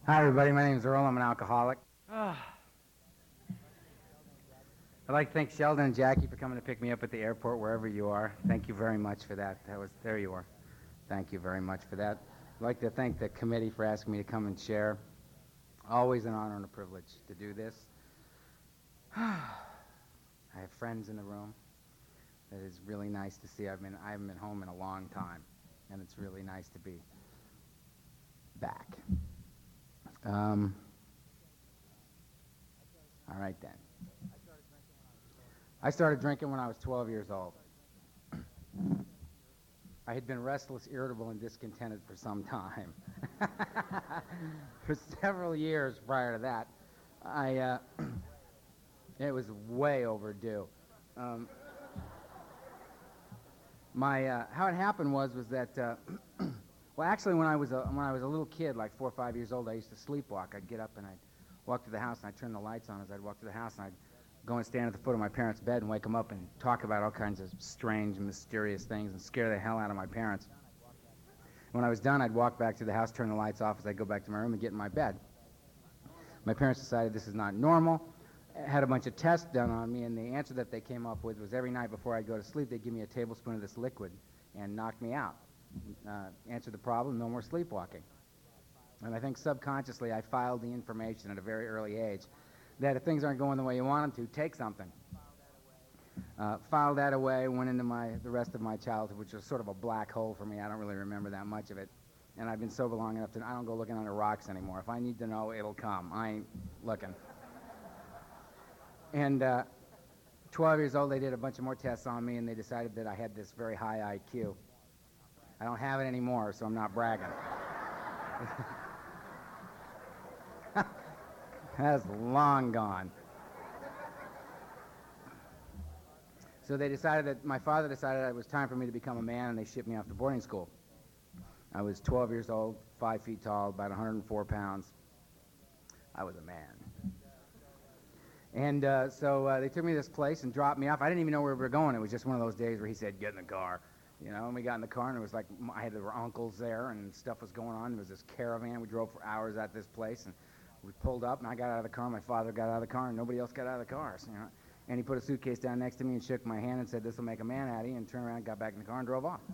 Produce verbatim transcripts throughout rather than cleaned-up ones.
Hi, everybody. My name is Earl. I'm an alcoholic. Ah. I'd like to thank Sheldon and Jackie for coming to pick me up at the airport, wherever you are. Thank you very much for that. That was there you are. Thank you very much for that. I'd like to thank the committee for asking me to come and share. Always an honor and a privilege to do this. I have friends in the room. That is really nice to see. I've been I haven't been home in a long time, and it's really nice to be back. Um, all right then. I started drinking when I was twelve years old. I had been restless, irritable, and discontented for some time. For several years prior to that, I uh, it was way overdue. Um, my uh, how it happened was was that uh, well, actually, when I was a, when I was a little kid, like four or five years old, I used to sleepwalk. I'd get up and I'd walk to the house and I'd turn the lights on as I'd walk to the house and I'd go and stand at the foot of my parents' bed and wake them up and talk about all kinds of strange, mysterious things and scare the hell out of my parents. When I was done, I'd walk back to the house, turn the lights off as I'd go back to my room and get in my bed. My parents decided this is not normal, had a bunch of tests done on me, and the answer that they came up with was every night before I'd go to sleep, they'd give me a tablespoon of this liquid and knock me out. Uh, answer the problem, no more sleepwalking. And I think subconsciously I filed the information at a very early age that if things aren't going the way you want them to, take something. Uh, filed that away, went into my the rest of my childhood, which was sort of a black hole for me. I don't really remember that much of it. And I've been sober long enough to I don't go looking under rocks anymore. If I need to know, it'll come. I ain't looking. And uh, twelve years old, they did a bunch of more tests on me, and they decided that I had this very high I Q. I don't have it anymore, so I'm not bragging. That's long gone. So they decided that, my father decided it was time for me to become a man, and they shipped me off to boarding school. I was twelve years old, five feet tall, about one hundred four pounds. I was a man. And uh, so uh, they took me to this place and dropped me off. I didn't even know where we were going. It was just one of those days where he said, get in the car. You know, and we got in the car, and it was like, I had, there were uncles there, and stuff was going on. There was this caravan. We drove for hours at this place, and we pulled up, and I got out of the car. My father got out of the car, and nobody else got out of the car. So, you know, and he put a suitcase down next to me and shook my hand and said, this will make a man out of you, and turned around, got back in the car, and drove off.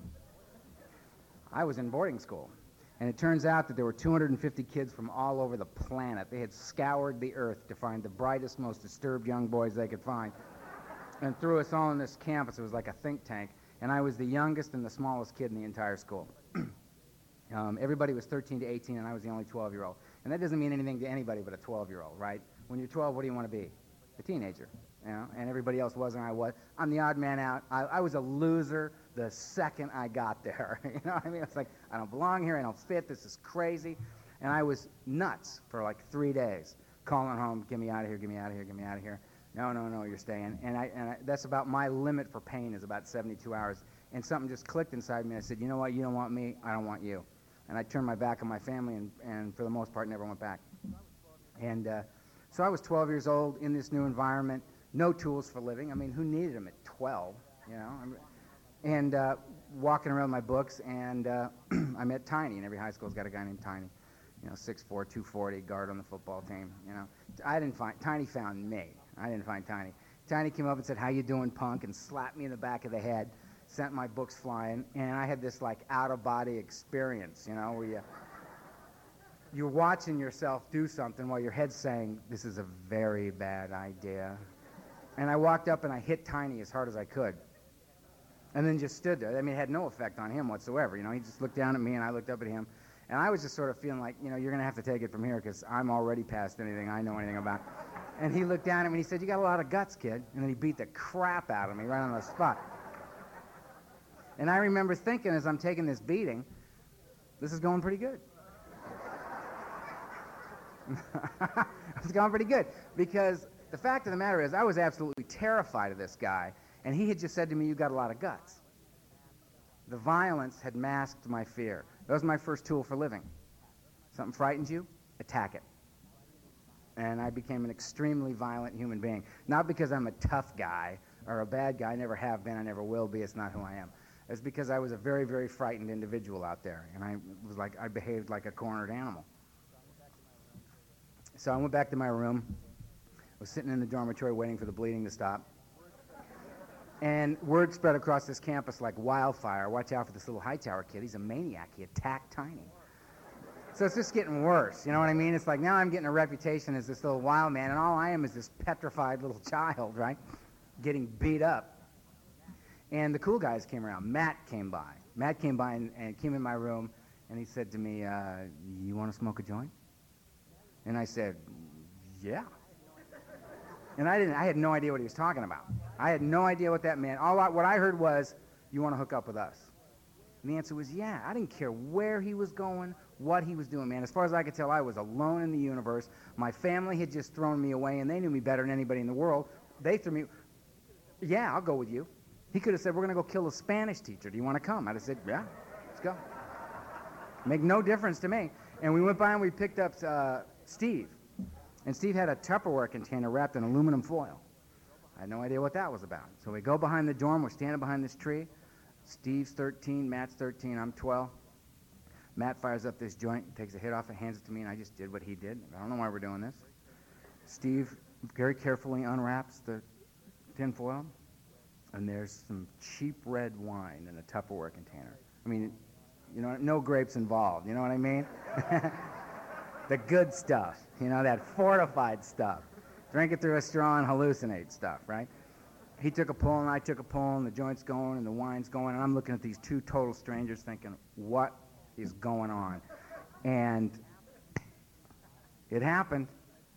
I was in boarding school, and it turns out that there were two hundred fifty kids from all over the planet. They had scoured the earth to find the brightest, most disturbed young boys they could find, and threw us all on this campus. It was like a think tank, and I was the youngest and the smallest kid in the entire school. um, everybody was thirteen to eighteen, and I was the only twelve-year-old. And that doesn't mean anything to anybody but a twelve-year-old, right? When you're twelve, what do you want to be? A teenager, you know? And everybody else was, and I was. I'm the odd man out. I, I was a loser the second I got there. You know what I mean? It's like, I don't belong here. I don't fit. This is crazy. And I was nuts for like three days, calling home, get me out of here, get me out of here, get me out of here. No, no, no, you're staying. And I, and I, that's about my limit for pain is about seventy-two hours. And something just clicked inside me. I said, you know what? You don't want me. I don't want you. And I turned my back on my family and, and for the most part, never went back. And uh, so I was twelve years old in this new environment, no tools for living. I mean, who needed them at twelve, you know? And uh, walking around my books, and uh, I met Tiny, and every high school's got a guy named Tiny. You know, six four, two forty, guard on the football team, you know. I didn't find, Tiny found me. I didn't find Tiny. Tiny came up and said, how you doing, punk, and slapped me in the back of the head, sent my books flying, and I had this, like, out-of-body experience, you know, where you, you're watching yourself do something while your head's saying, this is a very bad idea. And I walked up and I hit Tiny as hard as I could. And then just stood there. I mean, it had no effect on him whatsoever, you know. He just looked down at me and I looked up at him. And I was just sort of feeling like, you know, you're going to have to take it from here because I'm already past anything I know anything about. And he looked down at me and he said, you got a lot of guts, kid. And then he beat the crap out of me right on the spot. And I remember thinking as I'm taking this beating, this is going pretty good. It's going pretty good. Because the fact of the matter is I was absolutely terrified of this guy. And he had just said to me, you got a lot of guts. The violence had masked my fear. That was my first tool for living. Something frightens you, attack it. And I became an extremely violent human being. Not because I'm a tough guy or a bad guy. I never have been, I never will be. It's not who I am. It's because I was a very, very frightened individual out there. And I was like, I behaved like a cornered animal. So I went back to my room. I was sitting in the dormitory waiting for the bleeding to stop. And word spread across this campus like wildfire. Watch out for this little Hightower kid. He's a maniac. He attacked Tiny. So it's just getting worse. You know what I mean? It's like now I'm getting a reputation as this little wild man, and all I am is this petrified little child, right? Getting beat up. And the cool guys came around. Matt came by. Matt came by and, and came in my room, and he said to me, uh, you want to smoke a joint? And I said, yeah. And I didn't. I had no idea what he was talking about. I had no idea what that meant. All I, what I heard was, you want to hook up with us? And the answer was, yeah. I didn't care where he was going, what he was doing, man. As far as I could tell, I was alone in the universe. My family had just thrown me away, and they knew me better than anybody in the world. They threw me, yeah, I'll go with you. He could have said, we're going to go kill a Spanish teacher. Do you want to come? I'd have said, yeah, let's go. Make no difference to me. And we went by and we picked up uh, Steve. And Steve had a Tupperware container wrapped in aluminum foil. I had no idea what that was about. So we go behind the dorm. We're standing behind this tree. Steve's thirteen, Matt's thirteen, I'm twelve. Matt fires up this joint, takes a hit off it, hands it to me, and I just did what he did. I don't know why we're doing this. Steve very carefully unwraps the tin foil, and there's some cheap red wine in a Tupperware container. I mean, you know, no grapes involved, you know what I mean? The good stuff, you know, that fortified stuff. Drink it through a straw and hallucinate stuff, right? He took a pull and I took a pull, and the joint's going and the wine's going, and I'm looking at these two total strangers thinking, what is going on? And it happened.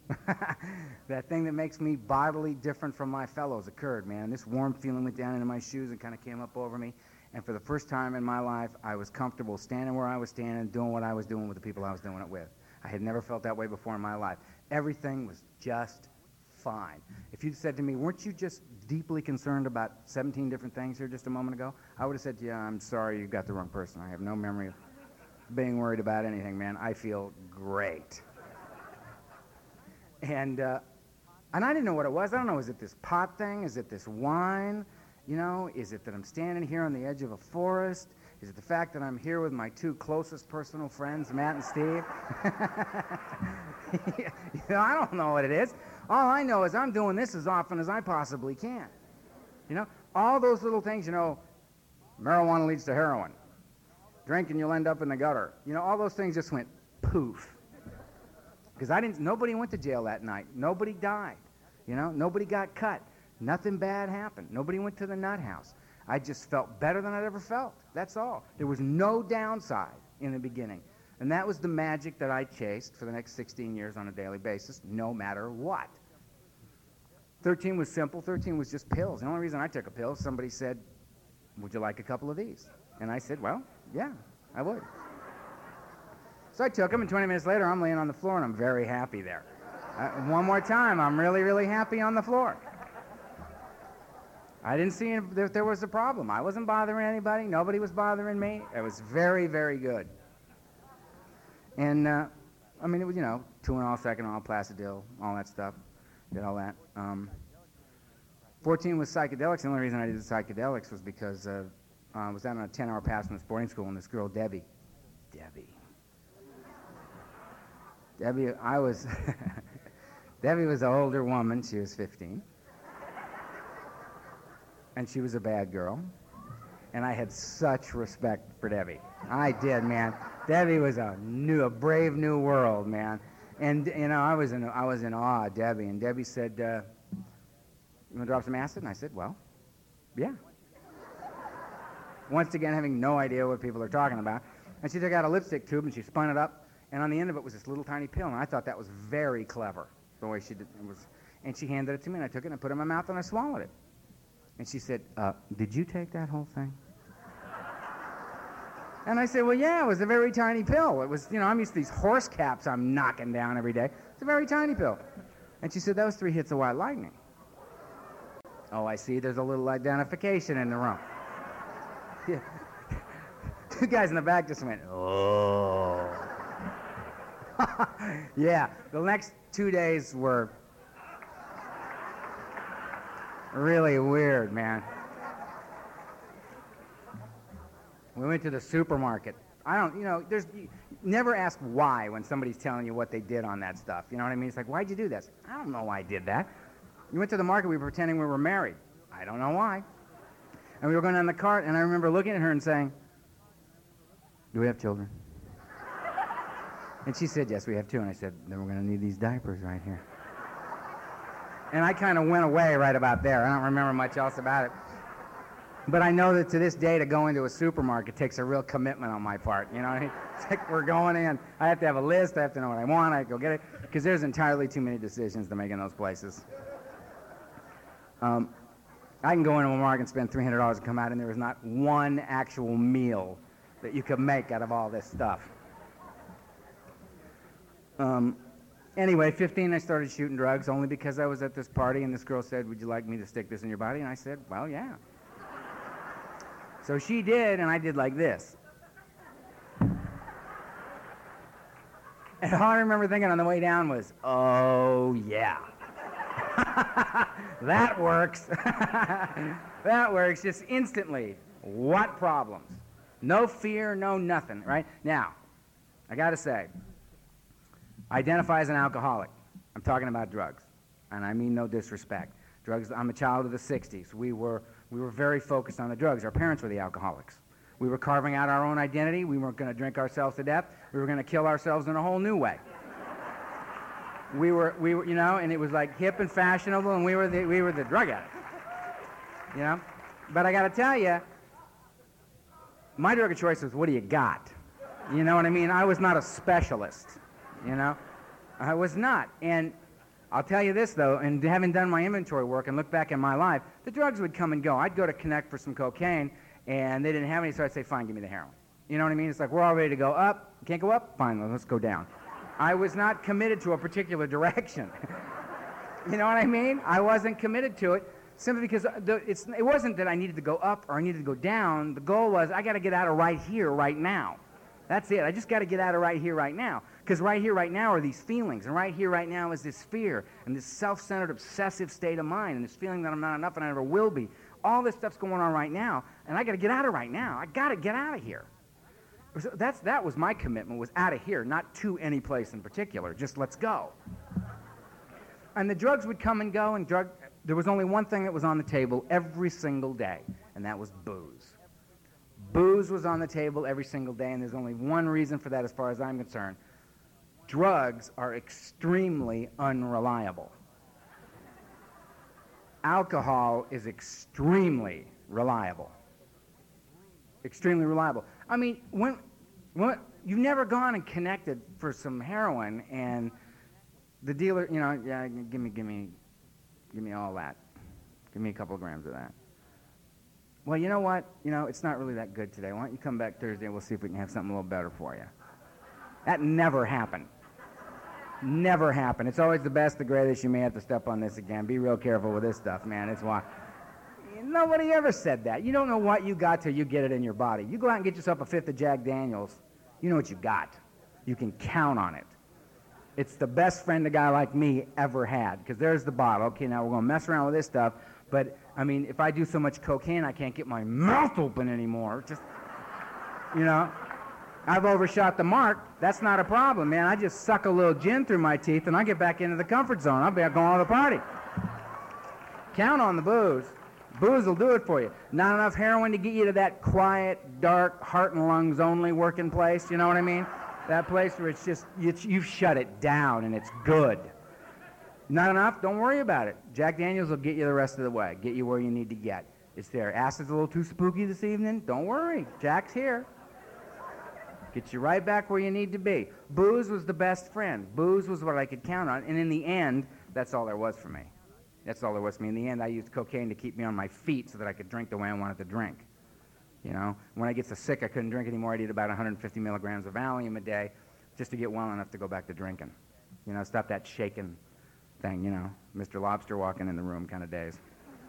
That thing that makes me bodily different from my fellows occurred, man. And this warm feeling went down into my shoes and kind of came up over me. And for the first time in my life, I was comfortable standing where I was standing, doing what I was doing with the people I was doing it with. I had never felt that way before in my life. Everything was just fine. If you'd said to me, weren't you just deeply concerned about seventeen different things here just a moment ago? I would have said, yeah, I'm sorry, you got the wrong person. I have no memory of being worried about anything, man. I feel great. And uh, and I didn't know what it was. I don't know, is it this pot thing? Is it this wine? You know, is it that I'm standing here on the edge of a forest? Is it the fact that I'm here with my two closest personal friends, Matt and Steve? You know, I don't know what it is. All I know is I'm doing this as often as I possibly can. You know, all those little things, you know, marijuana leads to heroin. Drinking, you'll end up in the gutter. You know, all those things just went poof. Because I didn't, nobody went to jail that night. Nobody died. You know, nobody got cut. Nothing bad happened. Nobody went to the nut house. I just felt better than I'd ever felt. That's all. There was no downside in the beginning. And that was the magic that I chased for the next sixteen years on a daily basis, no matter what. thirteen was simple. thirteen was just pills. The only reason I took a pill, somebody said, would you like a couple of these? And I said, well, yeah, I would. So I took them, and twenty minutes later, I'm laying on the floor, and I'm very happy there. Uh, one more time, I'm really, really happy on the floor. I didn't see if there was a problem. I wasn't bothering anybody. Nobody was bothering me. It was very, very good. And, uh, I mean, it was, you know, Tuinal, Seconal, Placidil, all that stuff. Did all that. Um, fourteen was psychedelics. The only reason I did the psychedelics was because uh, I was out on a ten-hour pass from this boarding school, and this girl, Debbie. Debbie. Debbie, I was... Debbie was an older woman. She was fifteen. And she was a bad girl. And I had such respect for Debbie. I did, man. Debbie was a new, a brave new world, man. And, you know, I was in, I was in awe of Debbie. And Debbie said, uh, you want to drop some acid? And I said, well, yeah. Once again, having no idea what people are talking about. And she took out a lipstick tube and she spun it up. And on the end of it was this little tiny pill. And I thought that was very clever, the way she did it. Was, and she handed it to me, and I took it and I put it in my mouth and I swallowed it. And she said, uh, did you take that whole thing? And I said, well, yeah, it was a very tiny pill. It was, you know, I'm used to these horse caps I'm knocking down every day. It's a very tiny pill. And she said, that was three hits of white lightning. Oh, I see. There's a little identification in the room. Yeah. Two guys in the back just went, oh. Yeah, the next two days were really weird, man. We went to the supermarket. I don't, you know, there's, you never ask why when somebody's telling you what they did on that stuff. You know what I mean? It's like, why'd you do this? I don't know why I did that. You went to the market, we were pretending we were married. I don't know why. And we were going down the cart, and I remember looking at her and saying, do we have children? And she said, yes, we have two. And I said, then we're going to need these diapers right here. And I kind of went away right about there. I don't remember much else about it. But I know that to this day, to go into a supermarket takes a real commitment on my part. You know what I mean? It's like we're going in. I have to have a list. I have to know what I want. I have to go get it. Because there's entirely too many decisions to make in those places. Um, I can go into a market and spend three hundred dollars and come out, and there is not one actual meal that you could make out of all this stuff. Um, anyway, fifteen, I started shooting drugs only because I was at this party, and this girl said, would you like me to stick this in your body? And I said, well, yeah. So she did, and I did like this. And all I remember thinking on the way down was, oh, yeah. That works. That works just instantly. What problems? No fear, no nothing, right? Now, I got to say, I identify as an alcoholic. I'm talking about drugs, and I mean no disrespect. Drugs, I'm a child of the sixties. We were, we were very focused on the drugs. Our parents were the alcoholics. We were carving out our own identity. We weren't going to drink ourselves to death. We were going to kill ourselves in a whole new way. We were, we were, you know, and it was like hip and fashionable, and we were the, we were the drug addicts, you know. But I got to tell you, my drug of choice was, what do you got? You know what I mean? I was not a specialist, you know. I was not. And I'll tell you this, though, and having done my inventory work and look back in my life, the drugs would come and go. I'd go to Connect for some cocaine, and they didn't have any, so I'd say, fine, give me the heroin. You know what I mean? It's like, we're all ready to go up. Can't go up? Fine, let's go down. I was not committed to a particular direction. You know what I mean? I wasn't committed to it simply because the, it's, it wasn't that I needed to go up or I needed to go down. The goal was, I got to get out of right here, right now. That's it. I just got to get out of right here, right now. Because right here, right now are these feelings. And right here, right now is this fear and this self-centered, obsessive state of mind and this feeling that I'm not enough and I never will be. All this stuff's going on right now, and I got to get out of right now. I got to get out of here. So that's, that was my commitment, was out of here, not to any place in particular. Just let's go. And the drugs would come and go, and drug, there was only one thing that was on the table every single day, and that was booze. Booze was on the table every single day, and there's only one reason for that as far as I'm concerned. Drugs are extremely unreliable. Alcohol is extremely reliable. Extremely reliable. I mean, when, when you've never gone and connected for some heroin, and the dealer, you know, yeah, give me, give me, give me all that. Give me a couple of grams of that. Well, you know what? You know, it's not really that good today. Why don't you come back Thursday and we'll see if we can have something a little better for you. That never happened. Never happened. It's always the best, the greatest. You may have to step on this again. Be real careful with this stuff, man. It's why. Nobody ever said that. You don't know what you got till you get it in your body. You go out and get yourself a fifth of Jack Daniels, you know what you got. You can count on it. It's the best friend a guy like me ever had, because there's the bottle. Okay, now we're going to mess around with this stuff, but, I mean, if I do so much cocaine, I can't get my mouth open anymore. Just, you know, I've overshot the mark. That's not a problem, man. I just suck a little gin through my teeth, and I get back into the comfort zone. I'll be out going to the party. Count on the booze. Booze will do it for you. Not enough heroin to get you to that quiet, dark, heart and lungs only working place, you know what I mean? That place where it's just, you, you've shut it down and it's good. Not enough? Don't worry about it. Jack Daniels will get you the rest of the way, get you where you need to get. It's there. Acid's a little too spooky this evening? Don't worry. Jack's here. Gets you right back where you need to be. Booze was the best friend. Booze was what I could count on, and in the end, that's all there was for me. That's all there was for me. In the end, I used cocaine to keep me on my feet so that I could drink the way I wanted to drink. You know, when I get so sick I couldn't drink anymore, I'd eat about one hundred fifty milligrams of Valium a day just to get well enough to go back to drinking. You know, stop that shaking thing, you know, Mister Lobster walking in the room kind of days.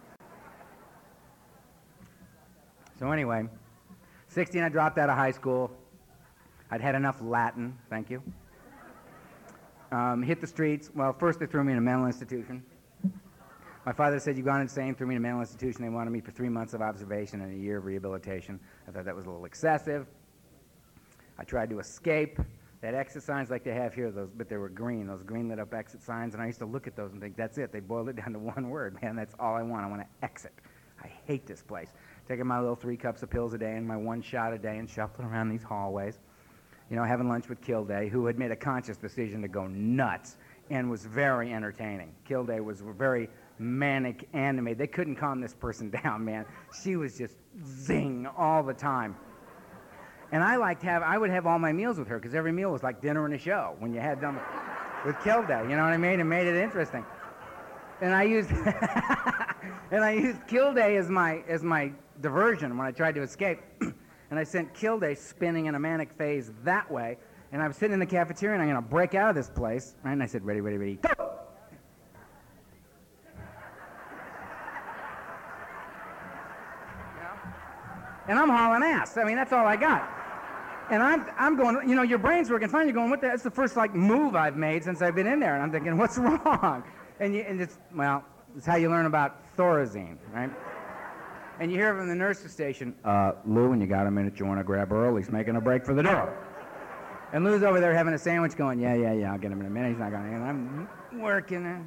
So anyway, sixteen, I dropped out of high school. I'd had enough Latin, thank you. Um, hit the streets. Well, first they threw me in a mental institution. My father said, you've gone insane, threw me in a mental institution. They wanted me for three months of observation and a year of rehabilitation. I thought that was a little excessive. I tried to escape. They had exit signs like they have here, those, but they were green, those green lit up exit signs, and I used to look at those and think, that's it. They boiled it down to one word, man, that's all I want. I want to exit. I hate this place. Taking my little three cups of pills a day and my one shot a day and shuffling around these hallways. You know, having lunch with Kilday, who had made a conscious decision to go nuts and was very entertaining. Kilday was very manic animated. They couldn't calm this person down, man. She was just zing all the time. And I liked have I would have all my meals with her because every meal was like dinner and a show when you had them with Kilday. You know what I mean? It made it interesting. And I used and I used Kilday as my as my diversion when I tried to escape. And I sent Kilday spinning in a manic phase that way. And I was sitting in the cafeteria and I'm going to break out of this place. Right? And I said, ready, ready, ready, go! And I'm hauling ass. I mean, that's all I got. And I'm, I'm going, you know, your brain's working fine. You're going, what the, that's the first, like, move I've made since I've been in there. And I'm thinking, what's wrong? And, you, and it's, well, it's how you learn about Thorazine, right? And you hear from the nurse's station, uh, Lou, when you got a minute, you want to grab Earl? He's making a break for the door. And Lou's over there having a sandwich going, yeah, yeah, yeah, I'll get him in a minute. He's not going to, and I'm working there.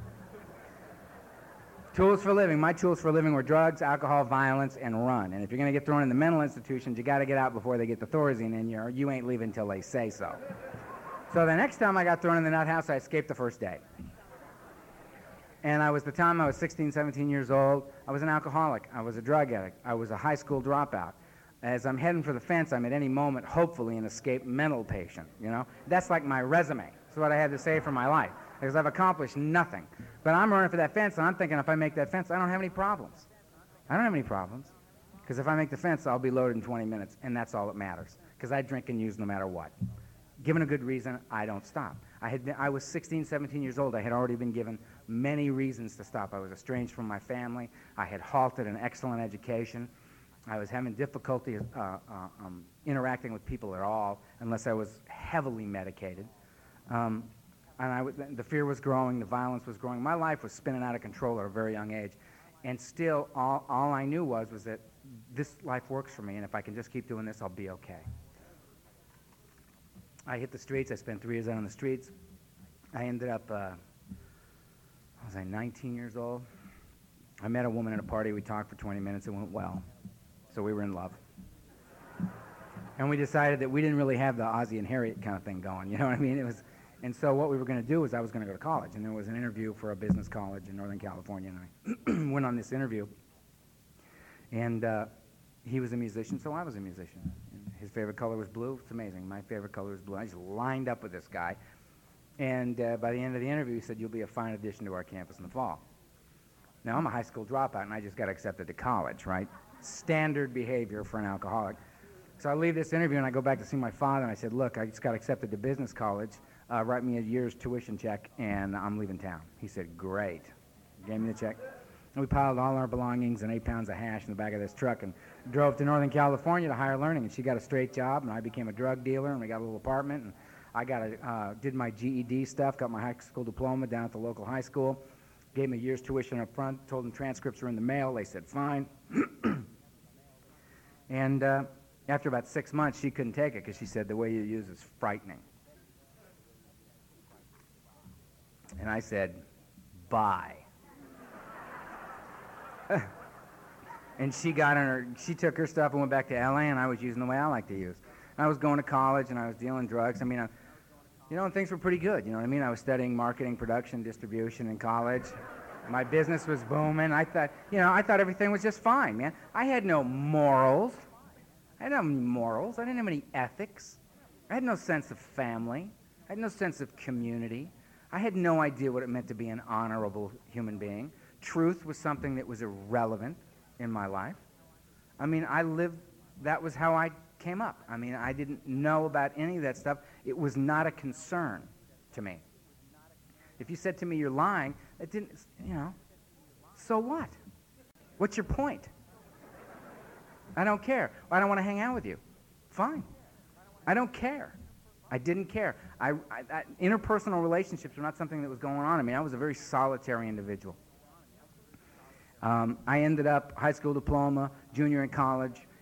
Tools for living. My tools for living were drugs, alcohol, violence, and run. And if you're going to get thrown in the mental institutions, you got to get out before they get the Thorazine in you, or you ain't leaving until they say so. So the next time I got thrown in the nut house, I escaped the first day. And I was the time I was sixteen, seventeen years old. I was an alcoholic. I was a drug addict. I was a high school dropout. As I'm heading for the fence, I'm at any moment, hopefully, an escaped mental patient, you know? That's like my resume. That's what I had to say for my life, because I've accomplished nothing. But I'm running for that fence, and I'm thinking if I make that fence, I don't have any problems. I don't have any problems, because if I make the fence, I'll be loaded in twenty minutes, and that's all that matters, because I drink and use no matter what. Given a good reason, I don't stop. I had been, I was sixteen, seventeen years old. I had already been given many reasons to stop. I was estranged from my family. I had halted an excellent education. I was having difficulty uh, uh, um, interacting with people at all, unless I was heavily medicated. Um, and I w- the fear was growing, the violence was growing. My life was spinning out of control at a very young age. And still, all, all I knew was, was that this life works for me, and if I can just keep doing this, I'll be okay. I hit the streets. I spent three years out on the streets. I ended up, uh, was I nineteen years old? I met a woman at a party. We talked for twenty minutes. It went well. So we were in love. And we decided that we didn't really have the Ozzie and Harriet kind of thing going, you know what I mean? It was, and so what we were going to do was I was going to go to college, and there was an interview for a business college in Northern California, and I went on this interview. And uh, he was a musician, so I was a musician. And his favorite color was blue. It's amazing. My favorite color was blue. I just lined up with this guy. And uh, by the end of the interview, he said, you'll be a fine addition to our campus in the fall. Now, I'm a high school dropout, and I just got accepted to college, right? Standard behavior for an alcoholic. So I leave this interview, and I go back to see my father, and I said, look, I just got accepted to business college. Uh, write me a year's tuition check, and I'm leaving town. He said, great. Gave me the check. And we piled all our belongings and eight pounds of hash in the back of this truck and drove to Northern California to higher learning. And she got a straight job, and I became a drug dealer, and we got a little apartment. And I got a, uh, did my G E D stuff, got my high school diploma down at the local high school, gave me a year's tuition up front, told them transcripts were in the mail. They said, fine. And uh, after about six months, she couldn't take it because she said, the way you use is frightening. And I said, bye. And she got in her, she took her stuff and went back to L A, and I was using the way I like to use. I was going to college, and I was dealing drugs. I mean, I, you know, and things were pretty good. You know what I mean? I was studying marketing, production, distribution in college. My business was booming. I thought, you know, I thought everything was just fine, man. I had no morals. I had no morals. I didn't have any ethics. I had no sense of family. I had no sense of community. I had no idea what it meant to be an honorable human being. Truth was something that was irrelevant in my life. I mean, I lived, that was how I came up. I mean, I didn't know about any of that stuff. It was not a concern to me. If you said to me, you're lying, it didn't, you know, so what? What's your point? I don't care. I don't want to hang out with you. Fine. I don't care. I didn't care. I, I, I, interpersonal relationships were not something that was going on. I mean, I was a very solitary individual. Um, I ended up high school diploma, junior in college,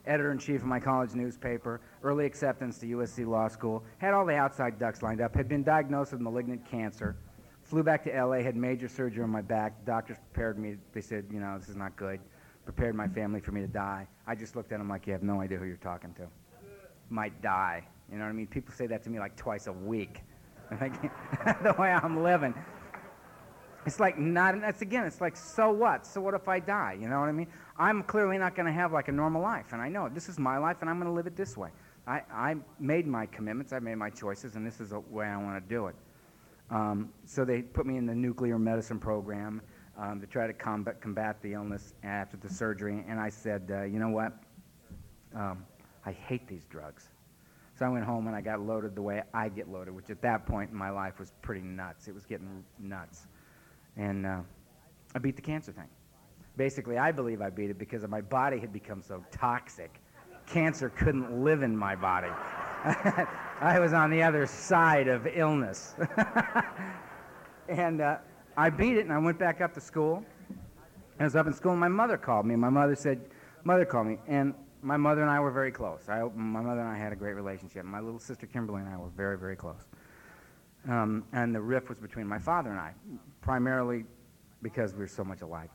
editor-in-chief of my college newspaper, early acceptance to U S C Law School, had all the outside ducks lined up, had been diagnosed with malignant cancer, flew back to L A, had major surgery on my back. Doctors prepared me. They said, you know, this is not good. Prepared my family for me to die. I just looked at them like, you have no idea who you're talking to. Might die. You know what I mean? People say that to me like twice a week. The way I'm living. It's like not, that's again, it's like, so what? So what if I die? You know what I mean? I'm clearly not going to have like a normal life, and I know it. This is my life, and I'm going to live it this way. I, I made my commitments, I made my choices, and this is the way I want to do it. Um, so they put me in the nuclear medicine program um, to try to combat, combat the illness after the surgery, and I said, uh, you know what? Um, I hate these drugs. So I went home and I got loaded the way I get loaded, which at that point in my life was pretty nuts. It was getting nuts. And uh, I beat the cancer thing. Basically, I believe I beat it because my body had become so toxic. Cancer couldn't live in my body. I was on the other side of illness. And uh, I beat it, and I went back up to school. I was up in school, and my mother called me. My mother said, mother called me, and my mother and I were very close. I, my mother and I had a great relationship. My little sister Kimberly and I were very, very close. Um, and the rift was between my father and I, primarily because we were so much alike.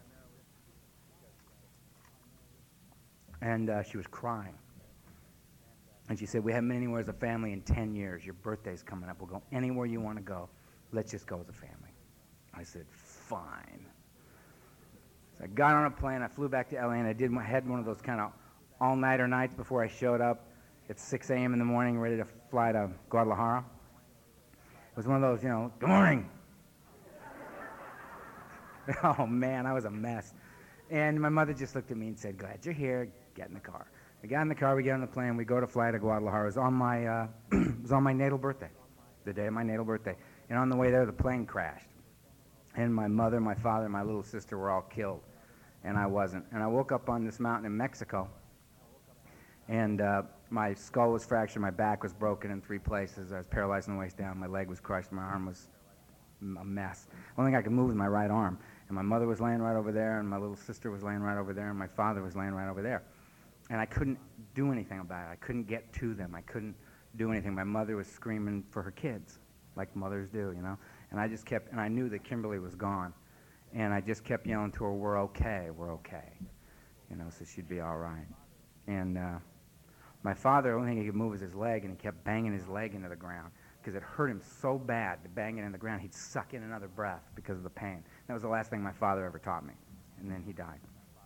And uh, she was crying. And she said, we haven't been anywhere as a family in ten years. Your birthday's coming up. We'll go anywhere you want to go. Let's just go as a family. I said, fine. So I got on a plane. I flew back to L A, and I did. I had one of those kind of all-nighter nights before I showed up at six a.m. in the morning, ready to fly to Guadalajara. It was one of those, you know, good morning. Oh, man, I was a mess. And my mother just looked at me and said, glad you're here. Get in the car. I got in the car. We get on the plane. We go to fly to Guadalajara. It was on my, uh, it was on my natal birthday, the day of my natal birthday. And on the way there, the plane crashed. And my mother, my father, and my little sister were all killed. And I wasn't. And I woke up on this mountain in Mexico. And uh, my skull was fractured, my back was broken in three places, I was paralyzed from the waist down, my leg was crushed, my arm was a mess. The only thing I could move was my right arm. And my mother was laying right over there, and my little sister was laying right over there, and my father was laying right over there. And I couldn't do anything about it. I couldn't get to them. I couldn't do anything. My mother was screaming for her kids, like mothers do, you know. And I just kept, and I knew that Kimberly was gone. And I just kept yelling to her, we're okay, we're okay. You know, so she'd be all right. And uh, my father, the only thing he could move was his leg, and he kept banging his leg into the ground because it hurt him so bad to bang it in the ground, he'd suck in another breath because of the pain. That was the last thing my father ever taught me, and then he died.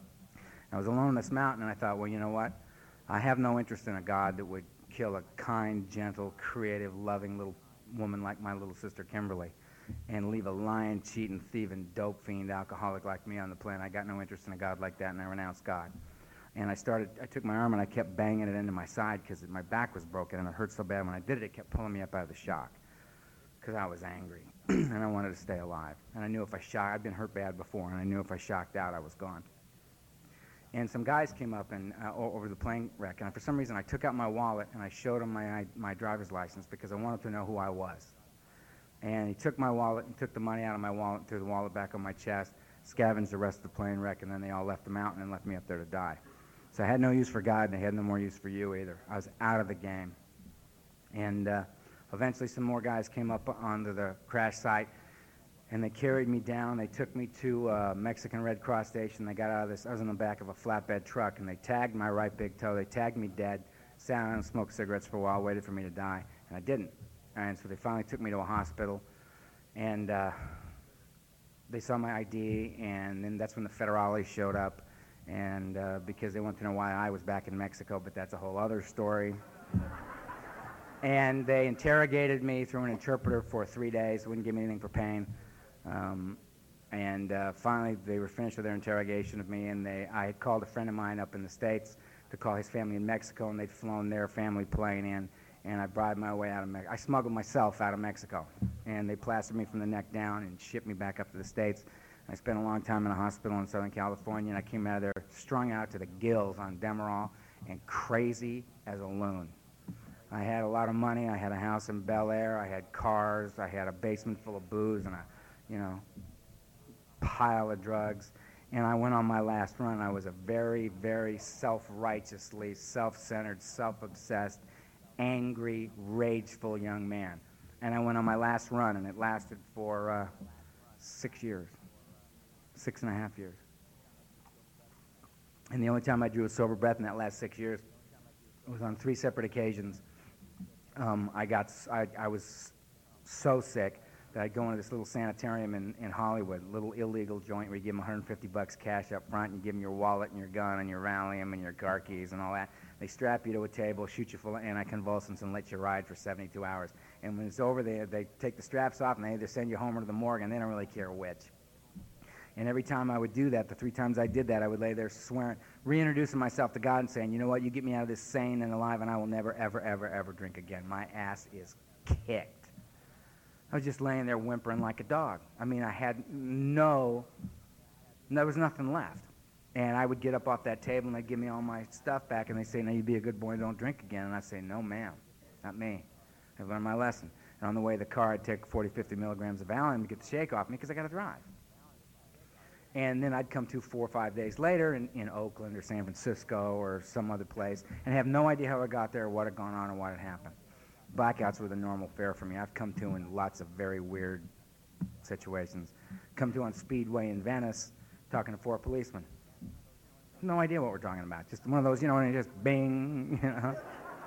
I was alone on this mountain, and I thought, well, you know what? I have no interest in a God that would kill a kind, gentle, creative, loving little woman like my little sister Kimberly and leave a lying, cheating, thieving, dope fiend, alcoholic like me on the planet. I got no interest in a God like that, and I renounced God. And I started, I took my arm and I kept banging it into my side because my back was broken and it hurt so bad. When I did it, it kept pulling me up out of the shock because I was angry and I wanted to stay alive. And I knew if I shocked, I'd been hurt bad before, and I knew if I shocked out, I was gone. And some guys came up and uh, over the plane wreck, and for some reason I took out my wallet and I showed him my, my driver's license because I wanted to know who I was. And he took my wallet and took the money out of my wallet and threw the wallet back on my chest, scavenged the rest of the plane wreck, and then they all left the mountain and left me up there to die. So I had no use for God, and I had no more use for you either. I was out of the game. And uh, eventually some more guys came up onto the crash site, and they carried me down. They took me to a Mexican Red Cross station. They got out of this. I was in the back of a flatbed truck, and they tagged my right big toe. They tagged me dead, sat down and smoked cigarettes for a while, waited for me to die, and I didn't. And so they finally took me to a hospital, and uh, they saw my I D, and then that's when the federales showed up. And uh, because they wanted to know why I was back in Mexico, but that's a whole other story. And they interrogated me through an interpreter for three days, wouldn't give me anything for pain. Um, and uh, finally, they were finished with their interrogation of me, and they, I had called a friend of mine up in the States to call his family in Mexico, and they'd flown their family plane in, and I bribed my way out of Mexico. I smuggled myself out of Mexico, and they plastered me from the neck down and shipped me back up to the States. I spent a long time in a hospital in Southern California, and I came out of there strung out to the gills on Demerol and crazy as a loon. I had a lot of money. I had a house in Bel Air. I had cars. I had a basement full of booze and a, you know, pile of drugs. and I went on my last run. I was a very, very self-righteously, self-centered, self-obsessed, angry, rageful young man. And I went on my last run, and it lasted for uh, six years, six and a half years. And the only time I drew a sober breath in that last six years was on three separate occasions. Um, I got, I, I was so sick that I'd go into this little sanitarium in, in Hollywood, little illegal joint where you give them one hundred fifty bucks cash up front, and you give them your wallet and your gun and your Valium and your car keys and all that. They strap you to a table, shoot you full of anticonvulsants, and let you ride for seventy-two hours. And when it's over, they, they take the straps off, and they either send you home or to the morgue, and they don't really care which. And every time I would do that, the three times I did that, I would lay there swearing, reintroducing myself to God and saying, you know what, you get me out of this sane and alive, and I will never, ever, ever, ever drink again. My ass is kicked. I was just laying there whimpering like a dog. I mean, I had no, there was nothing left. And I would get up off that table, and they'd give me all my stuff back, and they'd say, now you be a good boy and don't drink again. And I'd say, no, ma'am, not me. I've learned my lesson. And on the way to the car, I'd take forty, fifty milligrams of Valium to get the shake off me because I got to drive. And then I'd come to four or five days later in, in Oakland or San Francisco or some other place and have no idea how I got there or what had gone on or what had happened. Blackouts were the normal fare for me. I've come to in lots of very weird situations. Come to on Speedway in Venice talking to four policemen. No idea what we're talking about. Just one of those, you know, and it just bing, you know.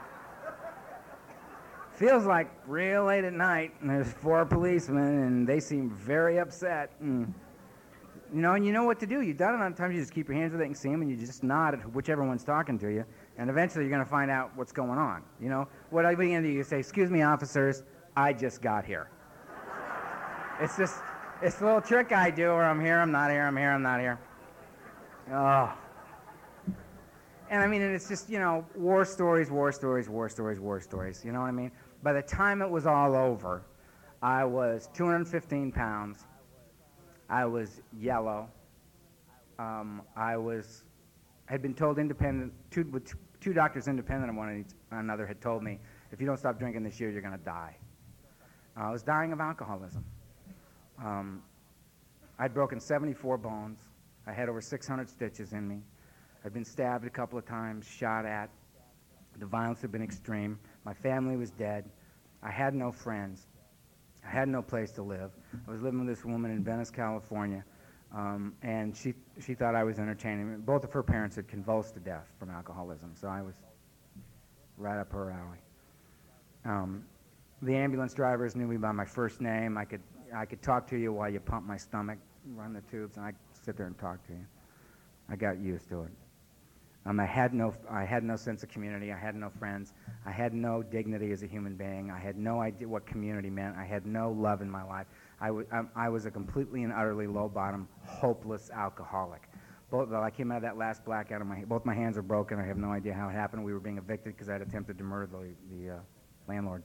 Feels like real late at night, and there's four policemen, and they seem very upset. And, you know, and you know what to do. You've done it on times. You just keep your hands where they can see them, and you just nod at whichever one's talking to you, and eventually you're going to find out what's going on. You know, what are you going to do? You say, excuse me, officers, I just got here. It's just, it's a little trick I do where I'm here, I'm not here, I'm here, I'm not here. Oh. And I mean, and it's just, you know, war stories, war stories, war stories, war stories. You know what I mean? By the time it was all over, I was two hundred fifteen pounds. I was yellow. Um, I was, had been told independent, two, with two, two doctors independent of one another had told me, if you don't stop drinking this year, you're going to die. Uh, I was dying of alcoholism. Um, I'd broken seventy-four bones. I had over six hundred stitches in me. I'd been stabbed a couple of times, shot at. The violence had been extreme. My family was dead. I had no friends. I had no place to live. I was living with this woman in Venice, California, um, and she she thought I was entertaining. Both of her parents had convulsed to death from alcoholism, so I was right up her alley. Um, the ambulance drivers knew me by my first name. I could I could talk to you while you pump my stomach, run the tubes, and I'd sit there and talk to you. I got used to it. Um, I had no, I had no sense of community. I had no friends. I had no dignity as a human being. I had no idea what community meant. I had no love in my life. I, w- I, I was a completely and utterly low-bottom, hopeless alcoholic. Both, I came out of that last blackout, and my, both my hands are broken. I have no idea how it happened. We were being evicted because I had attempted to murder the, the uh, landlord.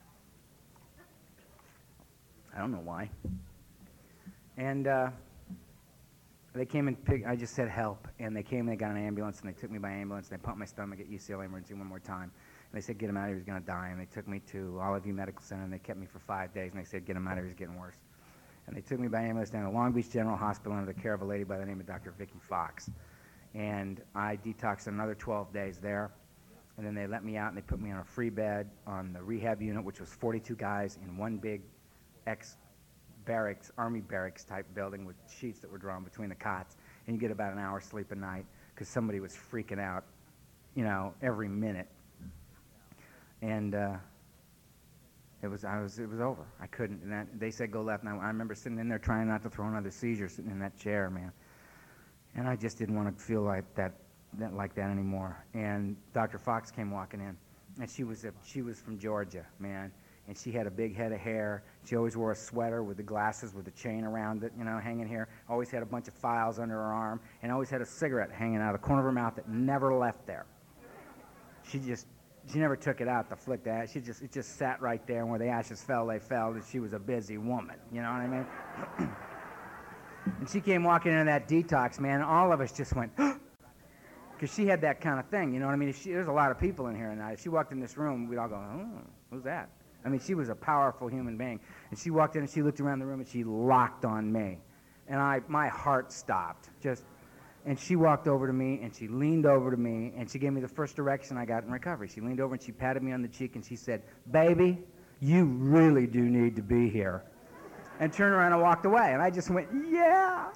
I don't know why. And uh, they came and picked, I just said help, and they came and they got an ambulance, and they took me by ambulance, and they pumped my stomach at U C L A Emergency one more time. And they said, get him out of here, he's going to die. And they took me to Olive View Medical Center, and they kept me for five days, and they said, get him out of here, he's getting worse. And they took me by ambulance down to Long Beach General Hospital under the care of a lady by the name of Doctor Vicki Fox. And I detoxed another twelve days there, and then they let me out, and they put me on a free bed on the rehab unit, which was forty-two guys in one big ex-barracks, army barracks type building with sheets that were drawn between the cots. And you get about an hour's sleep a night because somebody was freaking out, you know, every minute. And uh, it was, I was, it was over. I couldn't. And that, they said go left. And I, I remember sitting in there trying not to throw another seizure, sitting in that chair, man. And I just didn't want to feel like that, that like that anymore. And Doctor Fox came walking in, and she was a, she was from Georgia, man. And she had a big head of hair. She always wore a sweater with the glasses with the chain around it, you know, hanging here. Always had a bunch of files under her arm, and always had a cigarette hanging out of the corner of her mouth that never left there. She just, she never took it out to flick the ash. She just, it just sat right there, and where the ashes fell, they fell, and she was a busy woman, you know what I mean? And she came walking into that detox, man, and all of us just went, because she had that kind of thing, you know what I mean? If she, there's a lot of people in here tonight. If she walked in this room, we'd all go, oh, who's that? I mean, she was a powerful human being. And she walked in and she looked around the room and she locked on me. And I, my heart stopped. Just, and she walked over to me, and she leaned over to me, and she gave me the first direction I got in recovery. She leaned over and she patted me on the cheek, and she said, "Baby, you really do need to be here." And turned around and walked away. And I just went, yeah,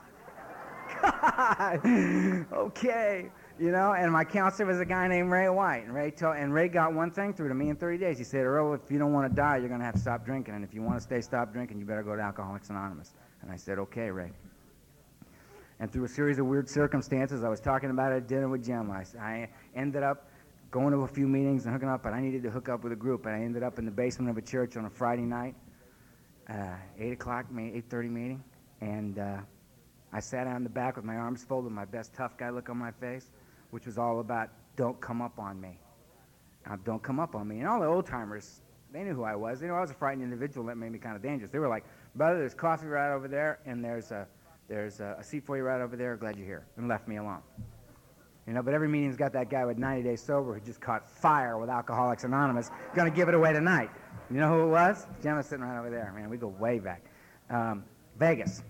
God, okay. You know, and my counselor was a guy named Ray White. And Ray, told, and Ray got one thing through to me in thirty days. He said, "Earl, if you don't want to die, you're going to have to stop drinking. And if you want to stay stop drinking, you better go to Alcoholics Anonymous." And I said, "Okay, Ray." And through a series of weird circumstances, I was talking about it at dinner with Jim. I, I ended up going to a few meetings and hooking up, but I needed to hook up with a group. And I ended up in the basement of a church on a Friday night, uh, eight o'clock, eight thirty meeting. And uh, I sat down in the back with my arms folded, my best tough guy look on my face, which was all about, don't come up on me. Uh, don't come up on me. And all the old-timers, they knew who I was. They knew I was a frightened individual. That made me kind of dangerous. They were like, "Brother, there's coffee right over there, and there's a, there's a, a seat for you right over there. Glad you're here." And left me alone. You know, but every meeting's got that guy with ninety days sober who just caught fire with Alcoholics Anonymous, going to give it away tonight. You know who it was? Gemma's sitting right over there. Man, we go way back. Um, Vegas.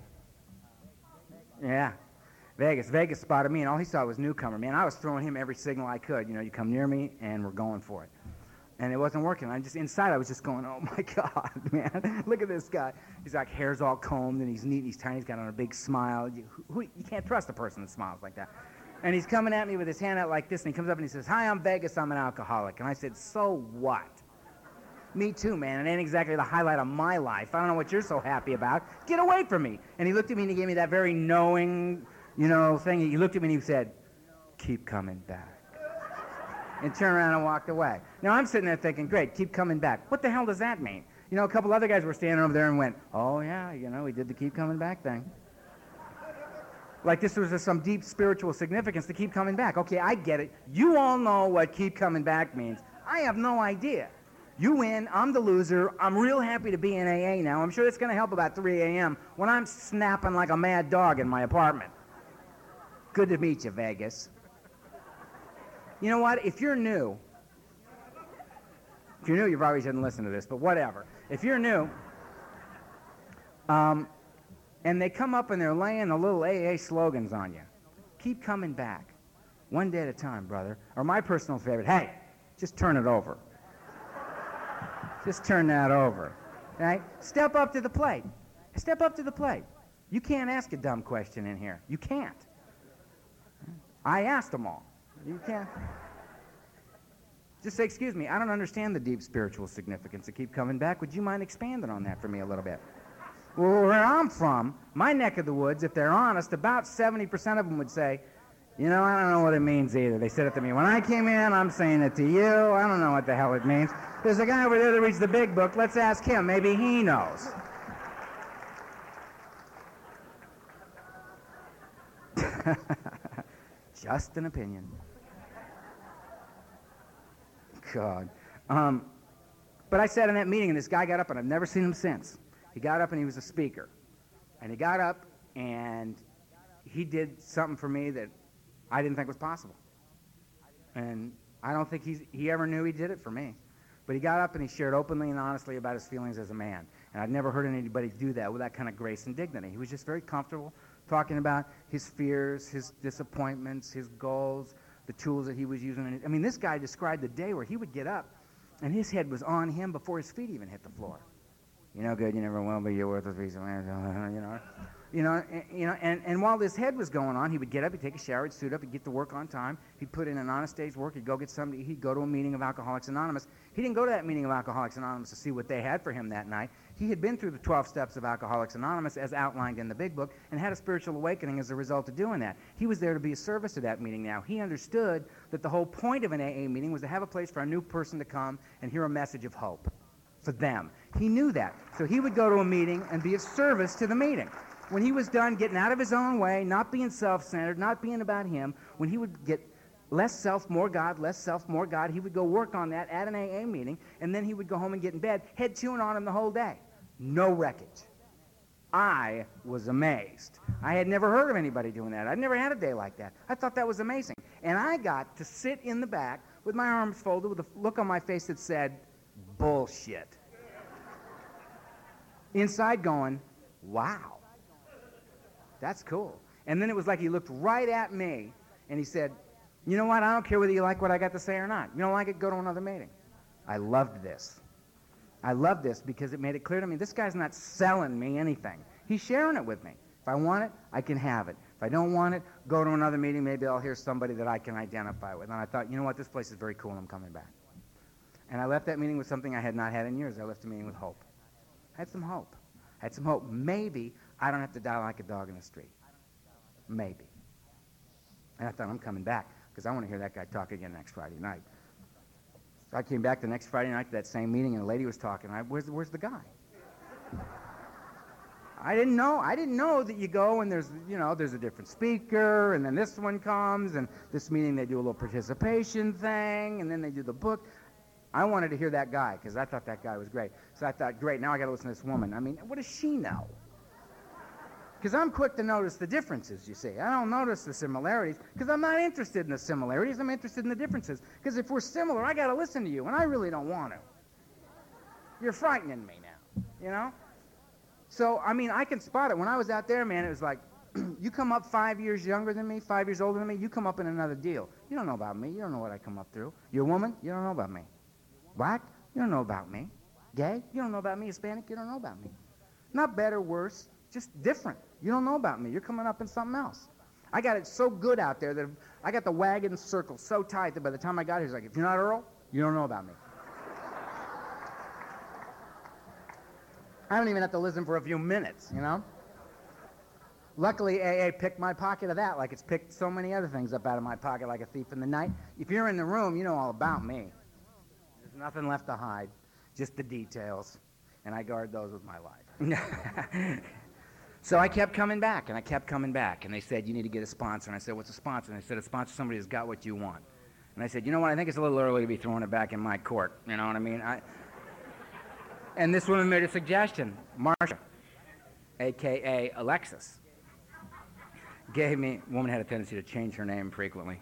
Yeah. Vegas. Vegas spotted me, and all he saw was newcomer. Man, I was throwing him every signal I could. You know, you come near me, and we're going for it. And it wasn't working. I just, inside, I was just going, "Oh, my God, man. Look at this guy. He's like, hair's all combed, and he's neat, and he's tiny. He's got on a big smile. You, who, you can't trust a person that smiles like that." And he's coming at me with his hand out like this, and he comes up and he says, "Hi, I'm Vegas. I'm an alcoholic." And I said, "So what?" "Me too, man. It ain't exactly the highlight of my life. I don't know what you're so happy about. Get away from me." And he looked at me, and he gave me that very knowing, you know, thing. He looked at me, and he said, "Keep coming back." And turned around and walked away. Now, I'm sitting there thinking, great, keep coming back. What the hell does that mean? You know, a couple other guys were standing over there and went, "Oh, yeah, you know, we did the keep coming back thing." Like this was some deep spiritual significance to keep coming back. Okay, I get it. You all know what keep coming back means. I have no idea. You win, I'm the loser. I'm real happy to be in A A now. I'm sure it's going to help about three a.m. when I'm snapping like a mad dog in my apartment. Good to meet you, Vegas. You know what? If you're new, if you're new, you probably shouldn't listen to this, but whatever. If you're new, um, and they come up and they're laying the little A A slogans on you, keep coming back. One day at a time, brother. Or my personal favorite, hey, just turn it over. Just turn that over. Right? Step up to the plate. Step up to the plate. You can't ask a dumb question in here. You can't. I asked them all. You can't. Just say, "Excuse me, I don't understand the deep spiritual significance of keep coming back. Would you mind expanding on that for me a little bit?" Well, where I'm from, my neck of the woods, if they're honest, about seventy percent of them would say, "You know, I don't know what it means either." They said it to me. "When I came in, I'm saying it to you. I don't know what the hell it means. There's a guy over there that reads the big book. Let's ask him. Maybe he knows." Just an opinion. God. Um, but I sat in that meeting, and this guy got up, and I've never seen him since. He got up, and he was a speaker. And he got up, and he did something for me that I didn't think was possible. And I don't think he's, he ever knew he did it for me. But he got up, and he shared openly and honestly about his feelings as a man. And I'd never heard anybody do that with that kind of grace and dignity. He was just very comfortable talking about his fears, his disappointments, his goals, the tools that he was using. I mean, this guy described the day where he would get up, and his head was on him before his feet even hit the floor. "You know, good, you never will be, you're worthless piece of man," you know. You know, and, you know, and, and while this head was going on, he would get up, he'd take a shower, he'd suit up, he'd get to work on time, he'd put in an honest day's work, he'd go get somebody, he'd go to a meeting of Alcoholics Anonymous. He didn't go to that meeting of Alcoholics Anonymous to see what they had for him that night. He had been through the twelve steps of Alcoholics Anonymous as outlined in the big book and had a spiritual awakening as a result of doing that. He was there to be of service to that meeting now. He understood that the whole point of an A A meeting was to have a place for a new person to come and hear a message of hope for them. He knew that. So he would go to a meeting and be of service to the meeting. When he was done getting out of his own way, not being self-centered, not being about him, when he would get less self, more God, less self, more God, he would go work on that at an A A meeting, and then he would go home and get in bed, head chewing on him the whole day. No wreckage. I was amazed. I had never heard of anybody doing that. I'd never had a day like that. I thought that was amazing. And I got to sit in the back with my arms folded with a look on my face that said, bullshit. Inside going, wow. that's cool. And then it was like he looked right at me, and he said, you know what, I don't care whether you like what I got to say or not. You don't like it, go to another meeting. I loved this. I loved this because it made it clear to me, this guy's not selling me anything. He's sharing it with me. If I want it, I can have it. If I don't want it, go to another meeting, maybe I'll hear somebody that I can identify with. And I thought, you know what, this place is very cool, and I'm coming back. And I left that meeting with something I had not had in years. I left the meeting with hope. I had some hope. I had some hope. Maybe I don't have to die like a dog in the street. Maybe. And I thought, I'm coming back because I want to hear that guy talk again next Friday night. So I came back the next Friday night to that same meeting, and a lady was talking. I, where's, where's the guy? I didn't know. I didn't know that you go and there's, you know, there's a different speaker, and then this one comes, and this meeting they do a little participation thing, and then they do the book. I wanted to hear that guy because I thought that guy was great. So I thought, great, now I got to listen to this woman. I mean, what does she know? Because I'm quick to notice the differences, you see. I don't notice the similarities because I'm not interested in the similarities. I'm interested in the differences. Because if we're similar, I got to listen to you, and I really don't want to. You're frightening me now, you know? So, I mean, I can spot it. When I was out there, man, it was like, you come up five years younger than me, five years older than me, you come up in another deal. You don't know about me. You don't know what I come up through. You're a woman? You don't know about me. Black? You don't know about me. Gay? You don't know about me. Hispanic? You don't know about me. Not better, worse, just different. You don't know about me. You're coming up in something else. I got it so good out there that I got the wagon circle so tight that by the time I got here, it's like, if you're not Earl, you don't know about me. I don't even have to listen for a few minutes, you know? Luckily, A A picked my pocket of that like it's picked so many other things up out of my pocket like a thief in the night. If you're in the room, you know all about me. There's nothing left to hide, just the details, and I guard those with my life. So I kept coming back, and I kept coming back, and they said, you need to get a sponsor. And I said, what's a sponsor? And they said, a sponsor, somebody who's got what you want. And I said, you know what, I think it's a little early to be throwing it back in my court, you know what I mean? I... And this woman made a suggestion, Marsha, a k a. Alexis, gave me, woman had a tendency to change her name frequently.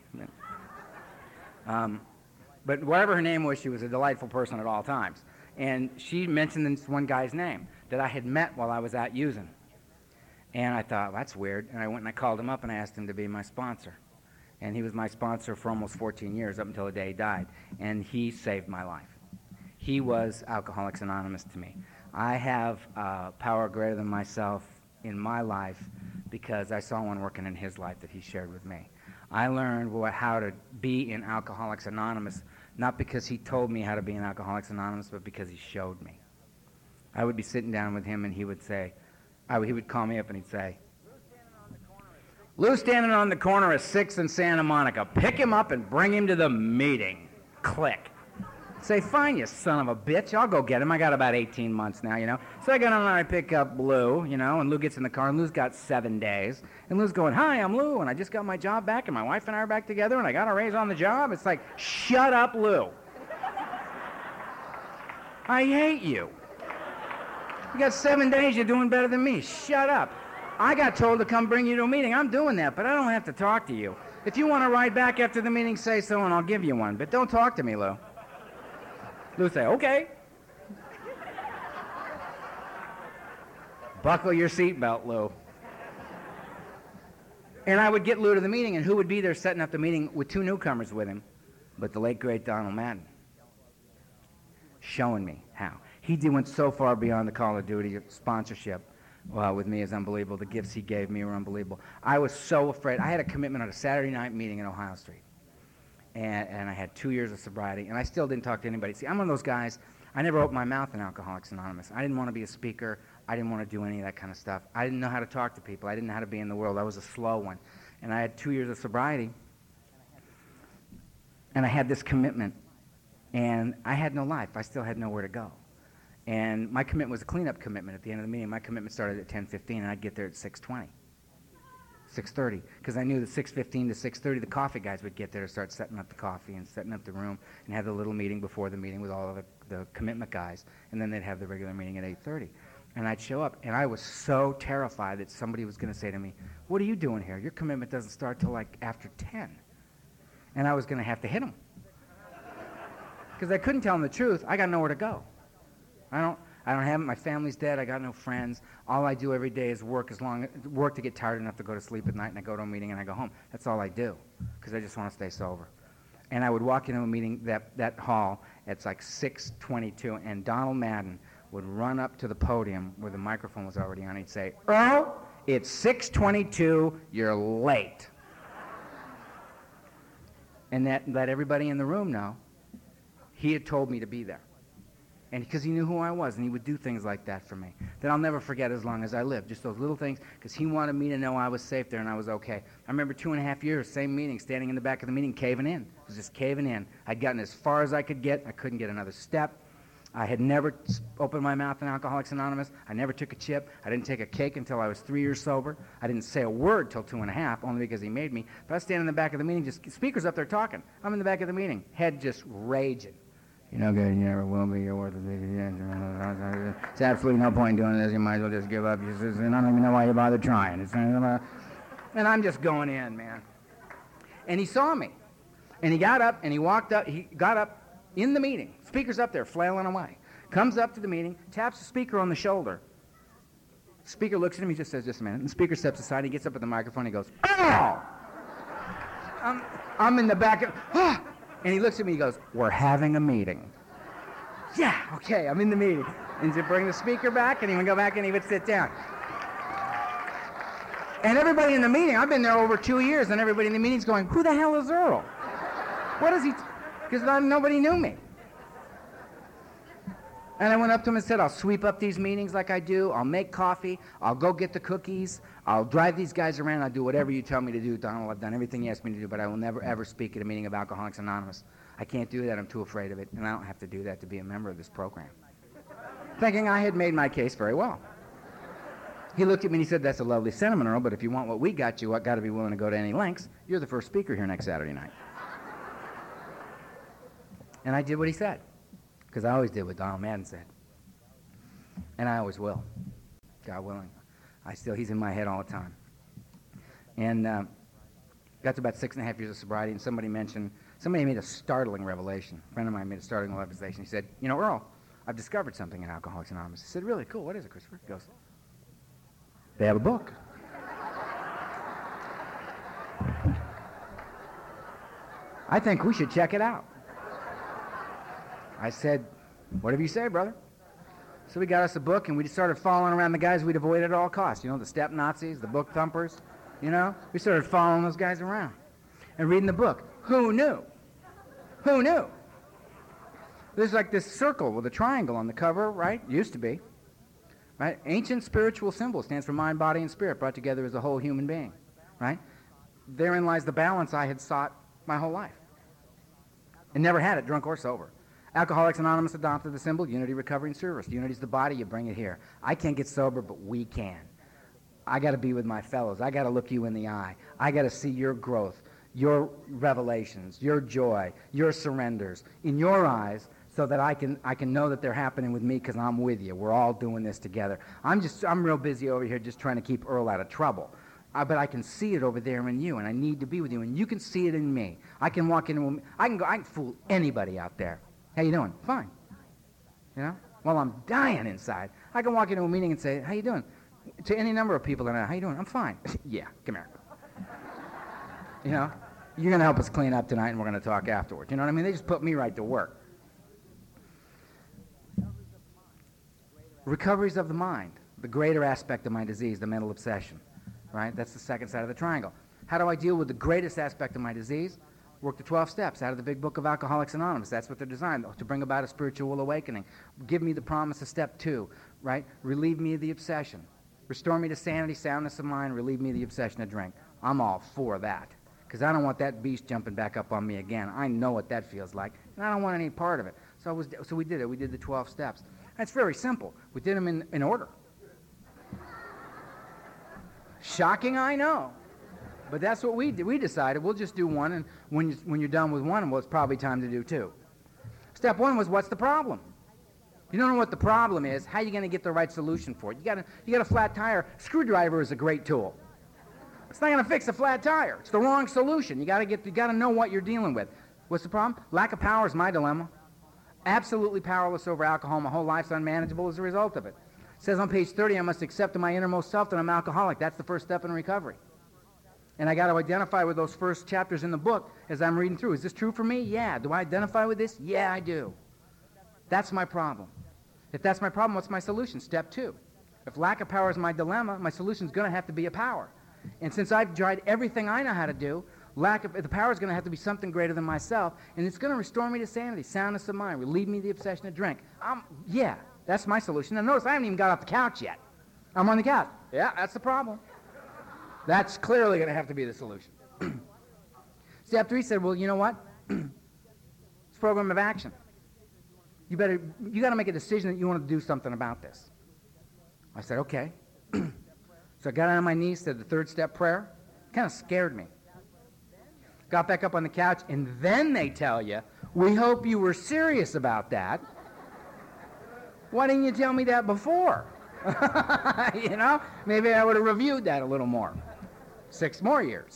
Um, but whatever her name was, she was a delightful person at all times. And she mentioned this one guy's name that I had met while I was out using. And I thought, well, that's weird. And I went and I called him up and I asked him to be my sponsor. And he was my sponsor for almost fourteen years, up until the day he died. And he saved my life. He was Alcoholics Anonymous to me. I have uh, power greater than myself in my life because I saw one working in his life that he shared with me. I learned what, how to be in Alcoholics Anonymous, not because he told me how to be in Alcoholics Anonymous, but because he showed me. I would be sitting down with him and he would say, I would, he would call me up and he'd say, Lou standing on the corner of sixth and Santa Monica. Pick him up and bring him to the meeting. Click. Say, fine, you son of a bitch. I'll go get him. I got about eighteen months now, you know. So I go down and I pick up Lou, you know, and Lou gets in the car, and Lou's got seven days. And Lou's going, hi, I'm Lou, and I just got my job back, and my wife and I are back together, and I got a raise on the job. It's like, shut up, Lou. I hate you. You got seven days, you're doing better than me. Shut up. I got told to come bring you to a meeting. I'm doing that, but I don't have to talk to you. If you want to ride back after the meeting, say so, and I'll give you one. But don't talk to me, Lou. Lou say, okay. Buckle your seatbelt, Lou. And I would get Lou to the meeting, and who would be there setting up the meeting with two newcomers with him? But the late, great Donald Madden. Showing me how. He did, went so far beyond the Call of Duty sponsorship uh, with me is unbelievable. The gifts he gave me were unbelievable. I was so afraid. I had a commitment on a Saturday night meeting in Ohio Street. And, and I had two years of sobriety, and I still didn't talk to anybody. See, I'm one of those guys, I never opened my mouth in Alcoholics Anonymous. I didn't want to be a speaker. I didn't want to do any of that kind of stuff. I didn't know how to talk to people. I didn't know how to be in the world. I was a slow one. And I had two years of sobriety, and I had this commitment, and I had no life. I still had nowhere to go. And my commitment was a cleanup commitment at the end of the meeting. My commitment started at ten fifteen, and I'd get there at six twenty. six thirty, because I knew that six fifteen to six thirty the coffee guys would get there to start setting up the coffee and setting up the room and have the little meeting before the meeting with all of the, the commitment guys, and then they'd have the regular meeting at eight thirty. And I'd show up, and I was so terrified that somebody was going to say to me, what are you doing here? Your commitment doesn't start till like after ten. And I was going to have to hit them. Because I couldn't tell them the truth. I got nowhere to go. I don't, I don't have, my family's dead, I got no friends. All I do every day is work as long, work to get tired enough to go to sleep at night, and I go to a meeting and I go home. That's all I do, because I just want to stay sober. And I would walk into a meeting, that, that hall, it's like six twenty-two, and Donald Madden would run up to the podium where the microphone was already on. He'd say, Earl, it's six twenty-two, you're late. And that let everybody in the room know he had told me to be there. And because he knew who I was, and he would do things like that for me that I'll never forget as long as I live. Just those little things, because he wanted me to know I was safe there and I was okay. I remember two and a half years, same meeting, standing in the back of the meeting, caving in. It was just caving in. I'd gotten as far as I could get. I couldn't get another step. I had never opened my mouth in Alcoholics Anonymous. I never took a chip. I didn't take a cake until I was three years sober. I didn't say a word till two and a half, only because he made me. But I was standing in the back of the meeting, just speakers up there talking. I'm in the back of the meeting, head just raging. You're no good, you never will be, you're worthless. There's absolutely no point in doing this, you might as well just give up. You just, and I don't even know why you bother trying. It's, and I'm just going in, man. And he saw me. And he got up, and he walked up, he got up in the meeting. Speaker's up there, flailing away. Comes up to the meeting, taps the speaker on the shoulder. Speaker looks at him, he just says, just a minute. And the speaker steps aside, he gets up at the microphone, he goes, oh! I'm, I'm in the back of, ah! And he looks at me, he goes, we're having a meeting. Yeah, okay, I'm in the meeting. And he'd bring the speaker back, and he would go back and he would sit down. And everybody in the meeting, I've been there over two years, and everybody in the meeting's going, who the hell is Earl? What is he? Because nobody knew me. And I went up to him and said, I'll sweep up these meetings like I do. I'll make coffee. I'll go get the cookies. I'll drive these guys around. I'll do whatever you tell me to do, Donald. I've done everything you asked me to do, but I will never, ever speak at a meeting of Alcoholics Anonymous. I can't do that. I'm too afraid of it, and I don't have to do that to be a member of this program. Thinking I had made my case very well. He looked at me and he said, that's a lovely sentiment, Earl, but if you want what we got you, I've got to be willing to go to any lengths. You're the first speaker here next Saturday night. And I did what he said, because I always did what Donald Madden said. And I always will, God willing. I still, he's in my head all the time. And uh, got to about six and a half years of sobriety, and somebody mentioned, somebody made a startling revelation. A friend of mine made a startling revelation. He said, you know, Earl, I've discovered something in Alcoholics Anonymous. I said, really? Cool. What is it, Christopher? He goes, they have a book. I think we should check it out. I said, whatever you say, brother. So we got us a book, and we just started following around the guys we'd avoid at all costs. You know, the step Nazis, the book thumpers, you know? We started following those guys around and reading the book. Who knew? Who knew? There's like this circle with a triangle on the cover, right? Used to be. Right? Ancient spiritual symbol stands for mind, body, and spirit brought together as a whole human being. Right? Therein lies the balance I had sought my whole life. And never had it, drunk or sober. Alcoholics Anonymous adopted the symbol, unity, recovery, and service. Unity's the body, you bring it here. I can't get sober, but we can. I got to be with my fellows. I got to look you in the eye. I got to see your growth, your revelations, your joy, your surrenders in your eyes, so that I can I can know that they're happening with me because I'm with you. We're all doing this together. I'm just I'm real busy over here just trying to keep Earl out of trouble. Uh, but I can see it over there in you, and I need to be with you, and you can see it in me. I can walk into a, I can go I can fool anybody out there. How you doing? Fine. You know? While I'm dying inside, I can walk into a meeting and say, how you doing? To any number of people, and how you doing? I'm fine. Yeah, come here. You know? You're going to help us clean up tonight, and we're going to talk afterwards. You know what I mean? They just put me right to work. Recoveries of the mind, the greater aspect of my disease, the mental obsession. Right? That's the second side of the triangle. How do I deal with the greatest aspect of my disease? Work the twelve steps out of the big book of Alcoholics Anonymous. That's what they're designed, to bring about a spiritual awakening. Give me the promise of step two, right? Relieve me of the obsession. Restore me to sanity, soundness of mind, relieve me of the obsession of drink. I'm all for that, because I don't want that beast jumping back up on me again. I know what that feels like, and I don't want any part of it. So, I was, so we did it. We did the twelve steps. That's very simple. We did them in, in order. Shocking, I know. But that's what we did. We decided we'll just do one, and when, you, when you're done with one, well, it's probably time to do two. Step one was, what's the problem? You don't know what the problem is. How are you going to get the right solution for it? You got a, you got a flat tire. Screwdriver is a great tool. It's not going to fix a flat tire. It's the wrong solution. You got to get. You got to know what you're dealing with. What's the problem? Lack of power is my dilemma. Absolutely powerless over alcohol. My whole life's unmanageable as a result of it. It says on page thirty, I must accept in my innermost self that I'm alcoholic. That's the first step in recovery. And I got to identify with those first chapters in the book as I'm reading through. Is this true for me? Yeah. Do I identify with this? Yeah, I do. That's my problem. If that's my problem, what's my solution? Step two. If lack of power is my dilemma, my solution is going to have to be a power. And since I've tried everything I know how to do, lack of the power is going to have to be something greater than myself, and it's going to restore me to sanity, soundness of mind, relieve me of the obsession to drink. I'm, yeah, that's my solution. Now notice I haven't even got off the couch yet. I'm on the couch. Yeah, that's the problem. That's clearly going to have to be the solution. Step three said, well, you know what? It's a program of action. You better, you got to make a decision that you want to do something about this. I said, okay. So I got on my knees, said the third step prayer. Kind of scared me. Got back up on the couch, and then they tell you, we hope you were serious about that. Why didn't you tell me that before? You know, maybe I would have reviewed that a little more. Six more years.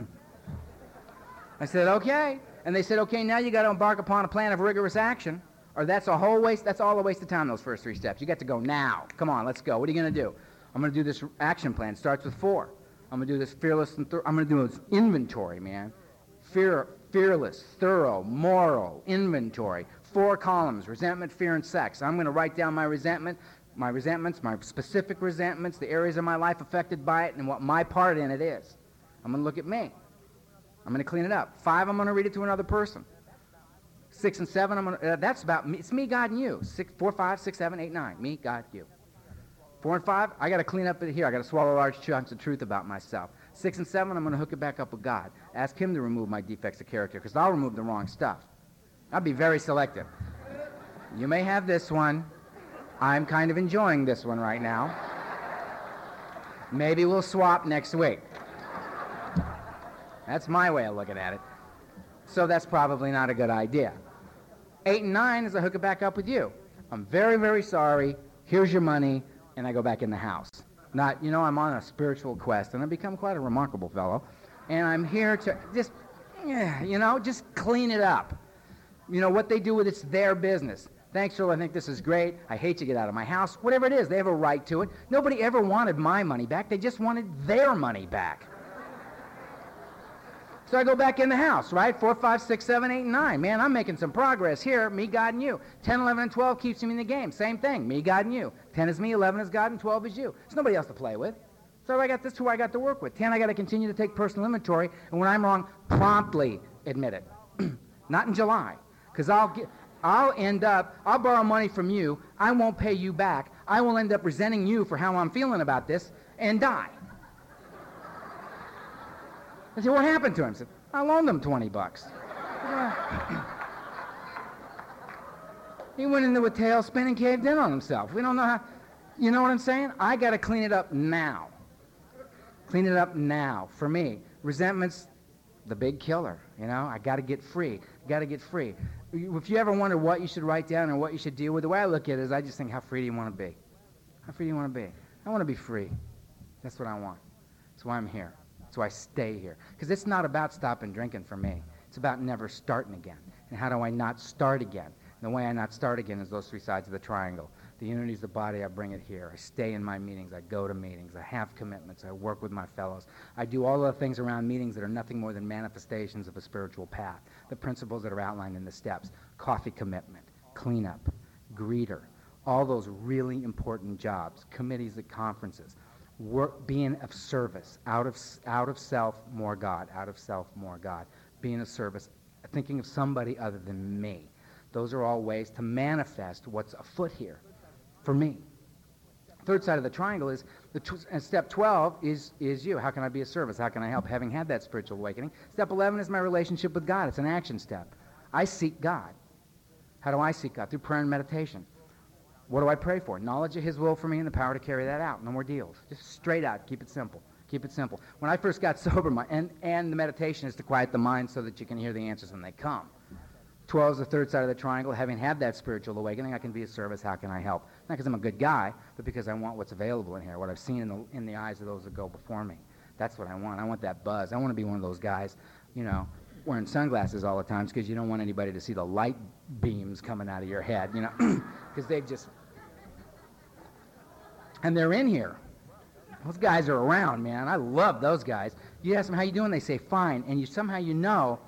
I said, okay. And they said, okay, now you got to embark upon a plan of rigorous action, or that's a whole waste, that's all a waste of time, those first three steps. You got to go now. Come on, let's go. What are you going to do? I'm going to do this action plan. It starts with four. I'm going to do this fearless and thorough. I'm going to do this inventory, man. Fear, fearless, thorough, moral, inventory. Four columns, resentment, fear, and sex. I'm going to write down my resentment, my resentments, my specific resentments, the areas of my life affected by it, and what my part in it is. I'm going to look at me. I'm going to clean it up. Five, I'm going to read it to another person. Six and seven, I'm going to, uh, that's about me. It's me, God, and you. Six, four, five, six, seven, eight, nine. Me, God, you. Four and five, I got to clean up it here. I got to swallow large chunks of truth about myself. Six and seven, I'm going to hook it back up with God. Ask Him to remove my defects of character, because I'll remove the wrong stuff. I'll be very selective. You may have this one. I'm kind of enjoying this one right now. Maybe we'll swap next week. That's my way of looking at it. So that's probably not a good idea. Eight and nine is I hook it back up with you. I'm very, very sorry. Here's your money. And I go back in the house. Not, you know, I'm on a spiritual quest, and I've become quite a remarkable fellow. And I'm here to just, yeah, you know, just clean it up. You know, what they do with it's their business. Thanks, Earl, I think this is great. I hate to get out of my house. Whatever it is, they have a right to it. Nobody ever wanted my money back. They just wanted their money back. So I go back in the house, right? Four, five, six, seven, eight, and nine. Man, I'm making some progress here. Me, God, and you. Ten, eleven, and twelve keeps me in the game. Same thing. Me, God, and you. Ten is me, eleven is God, and twelve is you. There's nobody else to play with. So I got this who I got to work with. Ten, I got to continue to take personal inventory, and when I'm wrong, promptly admit it. Not in July, because I'll get, I'll end up, I'll borrow money from you. I won't pay you back. I will end up resenting you for how I'm feeling about this and die. I said, what happened to him? I said, I loaned him twenty bucks. He went into a tailspin and caved in on himself. We don't know how, you know what I'm saying? I got to clean it up now. Clean it up now. For me, resentment's the big killer, you know? I got to get free. Got to get free. If you ever wonder what you should write down or what you should deal with, the way I look at it is I just think, how free do you want to be? How free do you want to be? I want to be free. That's what I want. That's why I'm here. So I stay here. Because it's not about stopping drinking for me. It's about never starting again. And how do I not start again? And the way I not start again is those three sides of the triangle. The unity is the body, I bring it here. I stay in my meetings, I go to meetings, I have commitments, I work with my fellows. I do all the things around meetings that are nothing more than manifestations of a spiritual path. The principles that are outlined in the steps. Coffee commitment, cleanup, greeter, all those really important jobs, committees at conferences. Work, being of service, out of out of self, more God, out of self, more God. Being of service, thinking of somebody other than me. Those are all ways to manifest what's afoot here for me. Third side of the triangle is, the tw- and step twelve is, is you. How can I be of service? How can I help? Having had that spiritual awakening. Step eleven is my relationship with God. It's an action step. I seek God. How do I seek God? Through prayer and meditation. What do I pray for? Knowledge of His will for me and the power to carry that out. No more deals. Just straight out. Keep it simple. Keep it simple. When I first got sober, my, and, and the meditation is to quiet the mind so that you can hear the answers when they come. twelve is the third side of the triangle. Having had that spiritual awakening, I can be of service. How can I help? Not because I'm a good guy, but because I want what's available in here, what I've seen in the, in the eyes of those that go before me. That's what I want. I want that buzz. I want to be one of those guys, you know, wearing sunglasses all the time because you don't want anybody to see the light beams coming out of your head, you know, because they've just, and they're in here. Those guys are around, man. I love those guys. You ask them, how you doing? They say, fine. And you somehow you know,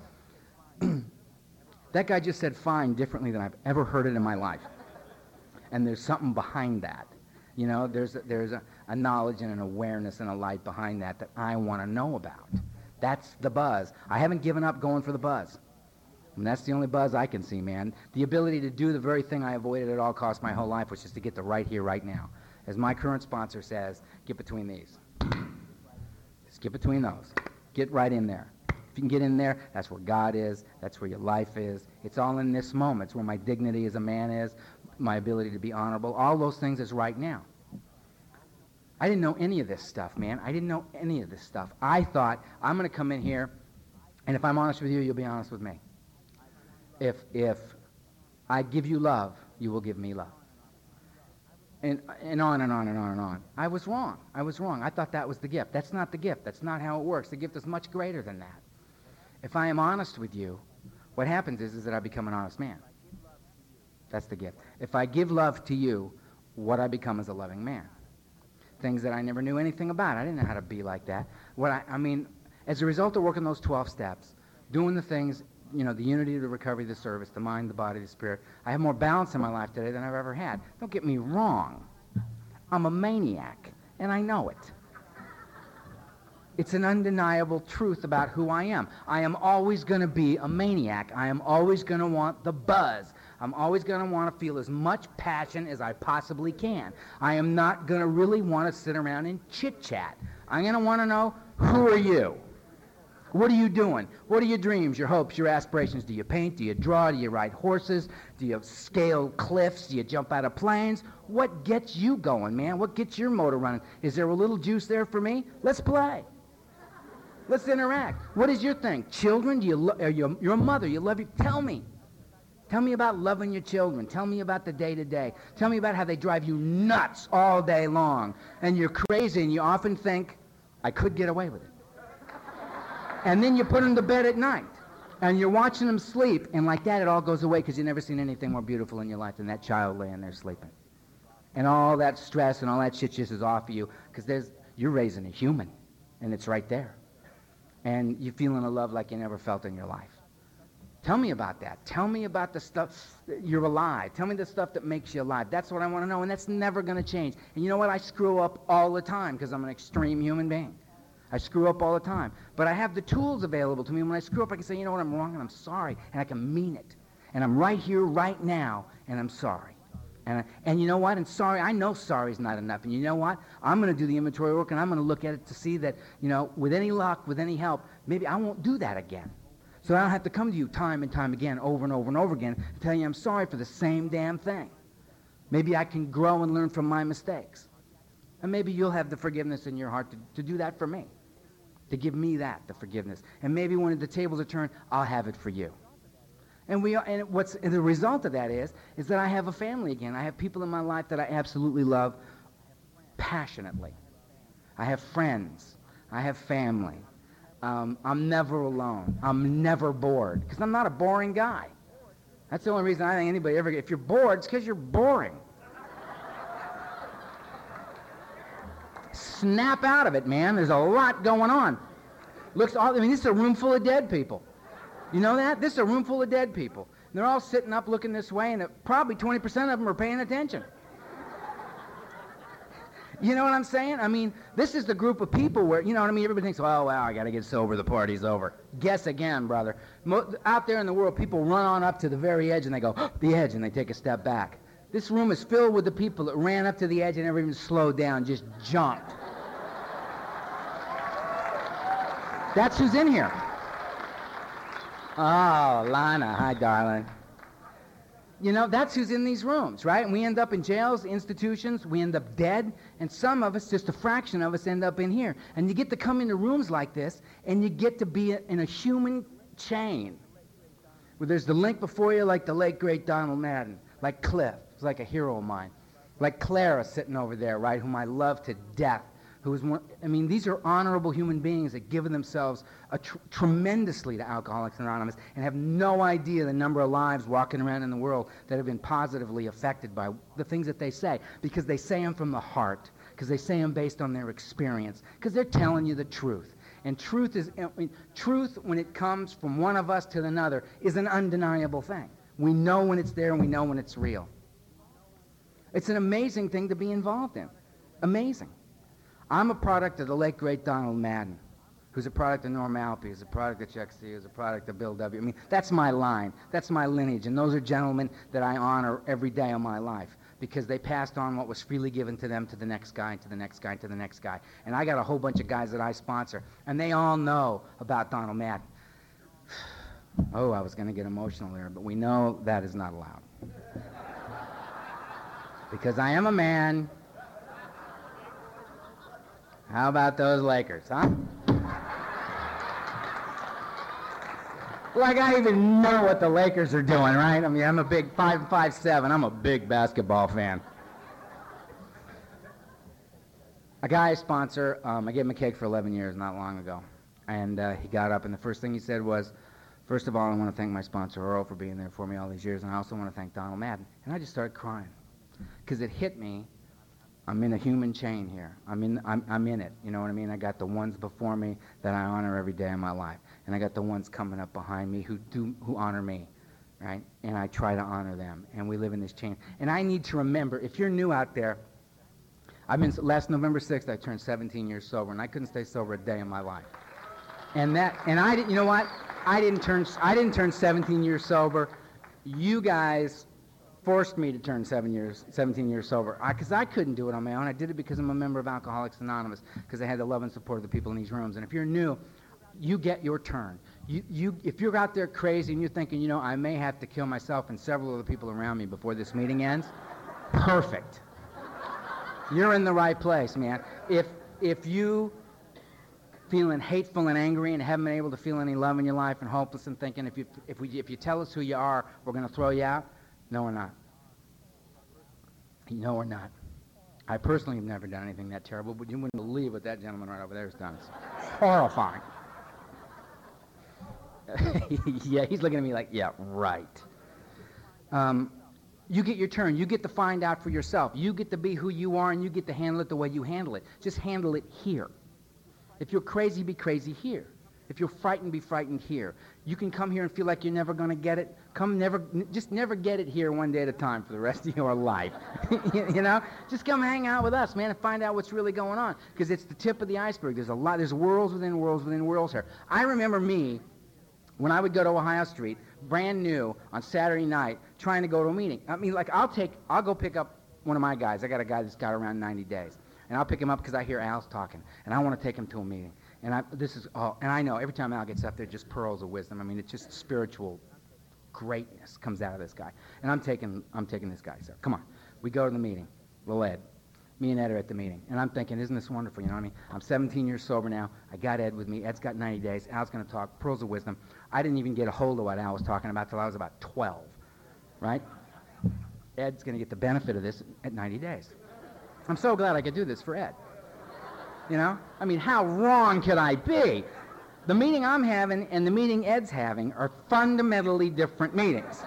that guy just said fine differently than I've ever heard it in my life. And there's something behind that. You know, there's a, there's a, a knowledge and an awareness and a light behind that that I want to know about. That's the buzz. I haven't given up going for the buzz. And that's the only buzz I can see, man. The ability to do the very thing I avoided at all costs my whole life, which is to get the right here, right now. As my current sponsor says, get between these. Just get between those. Get right in there. If you can get in there, that's where God is. That's where your life is. It's all in this moment. It's where my dignity as a man is, my ability to be honorable. All those things is right now. I didn't know any of this stuff, man. I didn't know any of this stuff. I thought, I'm going to come in here, and if I'm honest with you, you'll be honest with me. If if I give you love, you will give me love. And and on and on and on and on. I was wrong. I was wrong. I thought that was the gift. That's not the gift. That's not how it works. The gift is much greater than that. If I am honest with you, what happens is, is that I become an honest man. That's the gift. If I give love to you, what I become is a loving man. Things that I never knew anything about. I didn't know how to be like that. What I, I mean, as a result of working those twelve steps, doing the things, you know, the unity, the recovery, the service, the mind, the body, the spirit, I have more balance in my life today than I've ever had. Don't get me wrong. I'm a maniac, and I know it. It's an undeniable truth about who I am. I am always going to be a maniac. I am always going to want the buzz. I'm always going to want to feel as much passion as I possibly can. I am not going to really want to sit around and chit-chat. I'm going to want to know, who are you? What are you doing? What are your dreams, your hopes, your aspirations? Do you paint? Do you draw? Do you ride horses? Do you scale cliffs? Do you jump out of planes? What gets you going, man? What gets your motor running? Is there a little juice there for me? Let's play. Let's interact. What is your thing? Children? Do you lo- are you, you're a mother. You love your... Tell me. Tell me about loving your children. Tell me about the day-to-day. Tell me about how they drive you nuts all day long. And you're crazy, and you often think, I could get away with it. And then you put them to bed at night, and you're watching them sleep, and like that it all goes away because you've never seen anything more beautiful in your life than that child laying there sleeping. And all that stress and all that shit just is off of you because there's you're raising a human, and it's right there. And you're feeling a love like you never felt in your life. Tell me about that. Tell me about the stuff that you're alive. Tell me the stuff that makes you alive. That's what I want to know, and that's never going to change. And you know what? I screw up all the time because I'm an extreme human being. I screw up all the time. But I have the tools available to me. When I screw up, I can say, you know what, I'm wrong, and I'm sorry, and I can mean it. And I'm right here, right now, and I'm sorry. And, I, and you know what? And sorry, I know sorry is not enough. And you know what? I'm going to do the inventory work, and I'm going to look at it to see that, you know, with any luck, with any help, maybe I won't do that again. So I don't have to come to you time and time again, over and over and over again, and tell you I'm sorry for the same damn thing. Maybe I can grow and learn from my mistakes. And maybe you'll have the forgiveness in your heart to, to do that for me, to give me that, the forgiveness. And maybe when the tables are turned, I'll have it for you. And we are, and what's and the result of that is, is that I have a family again. I have people in my life that I absolutely love passionately. I have friends. I have family. Um, I'm never alone. I'm never bored because I'm not a boring guy. That's the only reason I think anybody ever, if you're bored, it's because you're boring. Snap out of it, man. There's a lot going on. Looks all, I mean, this is a room full of dead people. You know that? This is a room full of dead people. And they're all sitting up looking this way, and probably twenty percent of them are paying attention. You know what I'm saying? I mean, this is the group of people where, you know what I mean? Everybody thinks, oh, wow, I got to get sober, the party's over. Guess again, brother. Mo- out there in the world, people run on up to the very edge, and they go, oh, the edge, and they take a step back. This room is filled with the people that ran up to the edge and never even slowed down, just jumped. That's who's in here. Oh, Lana, hi, darling. You know, that's who's in these rooms, right? And we end up in jails, institutions, we end up dead, and some of us, just a fraction of us, end up in here. And you get to come into rooms like this, and you get to be in a human chain, where there's the link before you like the late, great Donald Madden, like Cliff, who's like a hero of mine, like Clara sitting over there, right, whom I love to death, who is one, I mean, these are honorable human beings that give themselves a tr- tremendously to Alcoholics Anonymous and have no idea the number of lives walking around in the world that have been positively affected by the things that they say, because they say them from the heart, because they say them based on their experience, because they're telling you the truth. And truth is, I mean, truth, when it comes from one of us to another, is an undeniable thing. We know when it's there and we know when it's real. It's an amazing thing to be involved in. Amazing. I'm a product of the late, great Donald Madden, who's a product of Norm Alpe, who's a product of Chuck C., who's a product of Bill W. I mean, that's my line. That's my lineage. And those are gentlemen that I honor every day of my life, because they passed on what was freely given to them to the next guy, and to the next guy, and to the next guy. And I got a whole bunch of guys that I sponsor, and they all know about Donald Madden. Oh, I was going to get emotional there, but we know that is not allowed. Because I am a man. How about those Lakers, huh? Like I even know what the Lakers are doing, right? I mean, I'm a big five, five, seven. I'm a big basketball fan. A guy I sponsor, um, I gave him a cake for eleven years not long ago. And uh, he got up, and the first thing he said was, first of all, I want to thank my sponsor, Earl, for being there for me all these years, and I also want to thank Donald Madden. And I just started crying, because it hit me. I'm in a human chain here. I'm in, I'm, I'm in it, you know what I mean? I got the ones before me that I honor every day of my life, and I got the ones coming up behind me who do, who honor me, right? And I try to honor them, and we live in this chain. And I need to remember, if you're new out there, I've been, last November sixth, I turned seventeen years sober, and I couldn't stay sober a day in my life. And that, and I didn't, you know what? I didn't turn, I didn't turn seventeen years sober. You guys forced me to turn seven years, seventeen years sober, because I, I couldn't do it on my own. I did it because I'm a member of Alcoholics Anonymous, because I had the love and support of the people in these rooms. And if you're new, you get your turn. You, you, if you're out there crazy and you're thinking, you know, I may have to kill myself and several of the people around me before this meeting ends, perfect. You're in the right place, man. If if you feeling hateful and angry and haven't been able to feel any love in your life and hopeless and thinking if you if we if you tell us who you are, we're going to throw you out. No, we're not. No, we're not. I personally have never done anything that terrible, but you wouldn't believe what that gentleman right over there has done. It's horrifying. Yeah, he's looking at me like, yeah, right. Um, you get your turn. You get to find out for yourself. You get to be who you are, and you get to handle it the way you handle it. Just handle it here. If you're crazy, be crazy here. If you're frightened, be frightened here. You can come here and feel like you're never going to get it. Come never, just never get it here one day at a time for the rest of your life. You know? Just come hang out with us, man, and find out what's really going on. Because it's the tip of the iceberg. There's a lot, there's worlds within worlds within worlds here. I remember me, when I would go to Ohio Street, brand new, on Saturday night, trying to go to a meeting. I mean, like, I'll take, I'll go pick up one of my guys. I got a guy that's got around ninety days. And I'll pick him up because I hear Al's talking. And I want to take him to a meeting. And I, this is all, and I know every time Al gets up there, just pearls of wisdom. I mean, it's just spiritual greatness comes out of this guy. And I'm taking, I'm taking this guy. So come on, we go to the meeting. Little Ed, me and Ed are at the meeting, and I'm thinking, isn't this wonderful? You know what I mean? I'm seventeen years sober now. I got Ed with me. Ed's got ninety days. Al's going to talk pearls of wisdom. I didn't even get a hold of what Al was talking about till I was about twelve, right? Ed's going to get the benefit of this at ninety days. I'm so glad I could do this for Ed. You know? I mean, how wrong could I be? The meeting I'm having and the meeting Ed's having are fundamentally different meetings.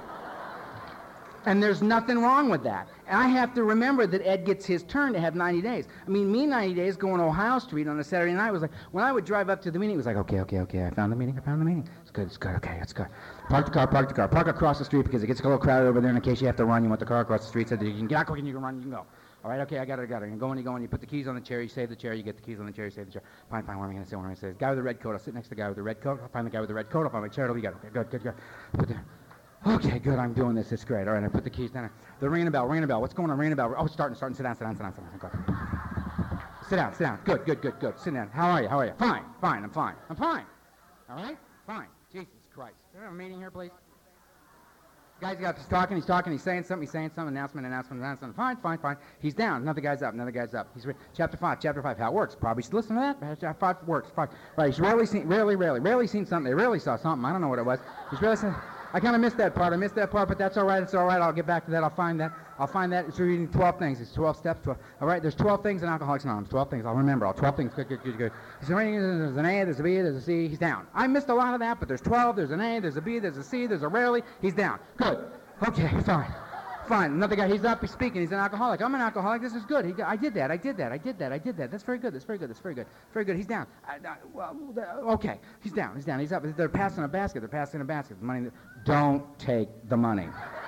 And there's nothing wrong with that. And I have to remember that Ed gets his turn to have ninety days. I mean, me ninety days going to Ohio Street on a Saturday night was like, when I would drive up to the meeting, it was like, okay, okay, okay, I found the meeting, I found the meeting. It's good, it's good, okay, it's good. Park the car, park the car, park across the street because it gets a little crowded over there, and in case you have to run, you want the car across the street so that you can get out quick and you can run, you can go. All right, okay, I got it, I got it. You go in, you go in, you put the keys on the chair, you save the chair, you get the keys on the chair, you save the chair. Fine, fine, what am I going to say, what am I going to say? The guy with the red coat, I'll sit next to the guy with the red coat, I'll find the guy with the red coat, I'll find my chair, it'll be good, okay, good, good, good. Put the, okay, good, I'm doing this, it's great. All right, I put the keys down. They're ringing a bell, ringing a bell. What's going on, ringing a bell? Oh, it's starting, starting, sit down, sit down, sit down, sit down. Go. Sit down, sit down, good, good, good, good, sit down. How are you, how are you? Fine, fine, I'm fine, I'm fine. All right, fine, Jesus Christ. Can we have a meeting here, please? Guy's got, he's talking, he's talking, he's saying something, he's saying something, announcement, announcement, announcement. Fine, fine, fine. He's down. Another guy's up, another guy's up. He's re- chapter five, chapter five. How it works? Probably should listen to that. Chapter five works. Five. Right. He's rarely seen, rarely, rarely, rarely seen something. They rarely saw something. I don't know what it was. He's rarely seen. I kind of missed that part. I missed that part, but that's all right. It's all right. I'll get back to that. I'll find that. I'll find that. It's reading twelve things. It's twelve steps. twelve. All right, there's twelve things in Alcoholics Anonymous. twelve things. I'll remember all twelve things. Good, good, good, good. There's an A, there's a B, there's a C. He's down. I missed a lot of that, but there's twelve. There's an A, there's a B, there's a C, there's a rarely. He's down. Good. Okay, fine. Fine. Another guy, he's up, he's speaking, he's an alcoholic. I'm an alcoholic, this is good. He, I did that, I did that, I did that, I did that. That's very good, that's very good, that's very good. Very good, he's down. I, I, well, okay, he's down, he's down, he's up. They're passing a basket, they're passing a basket. The money, don't take the money.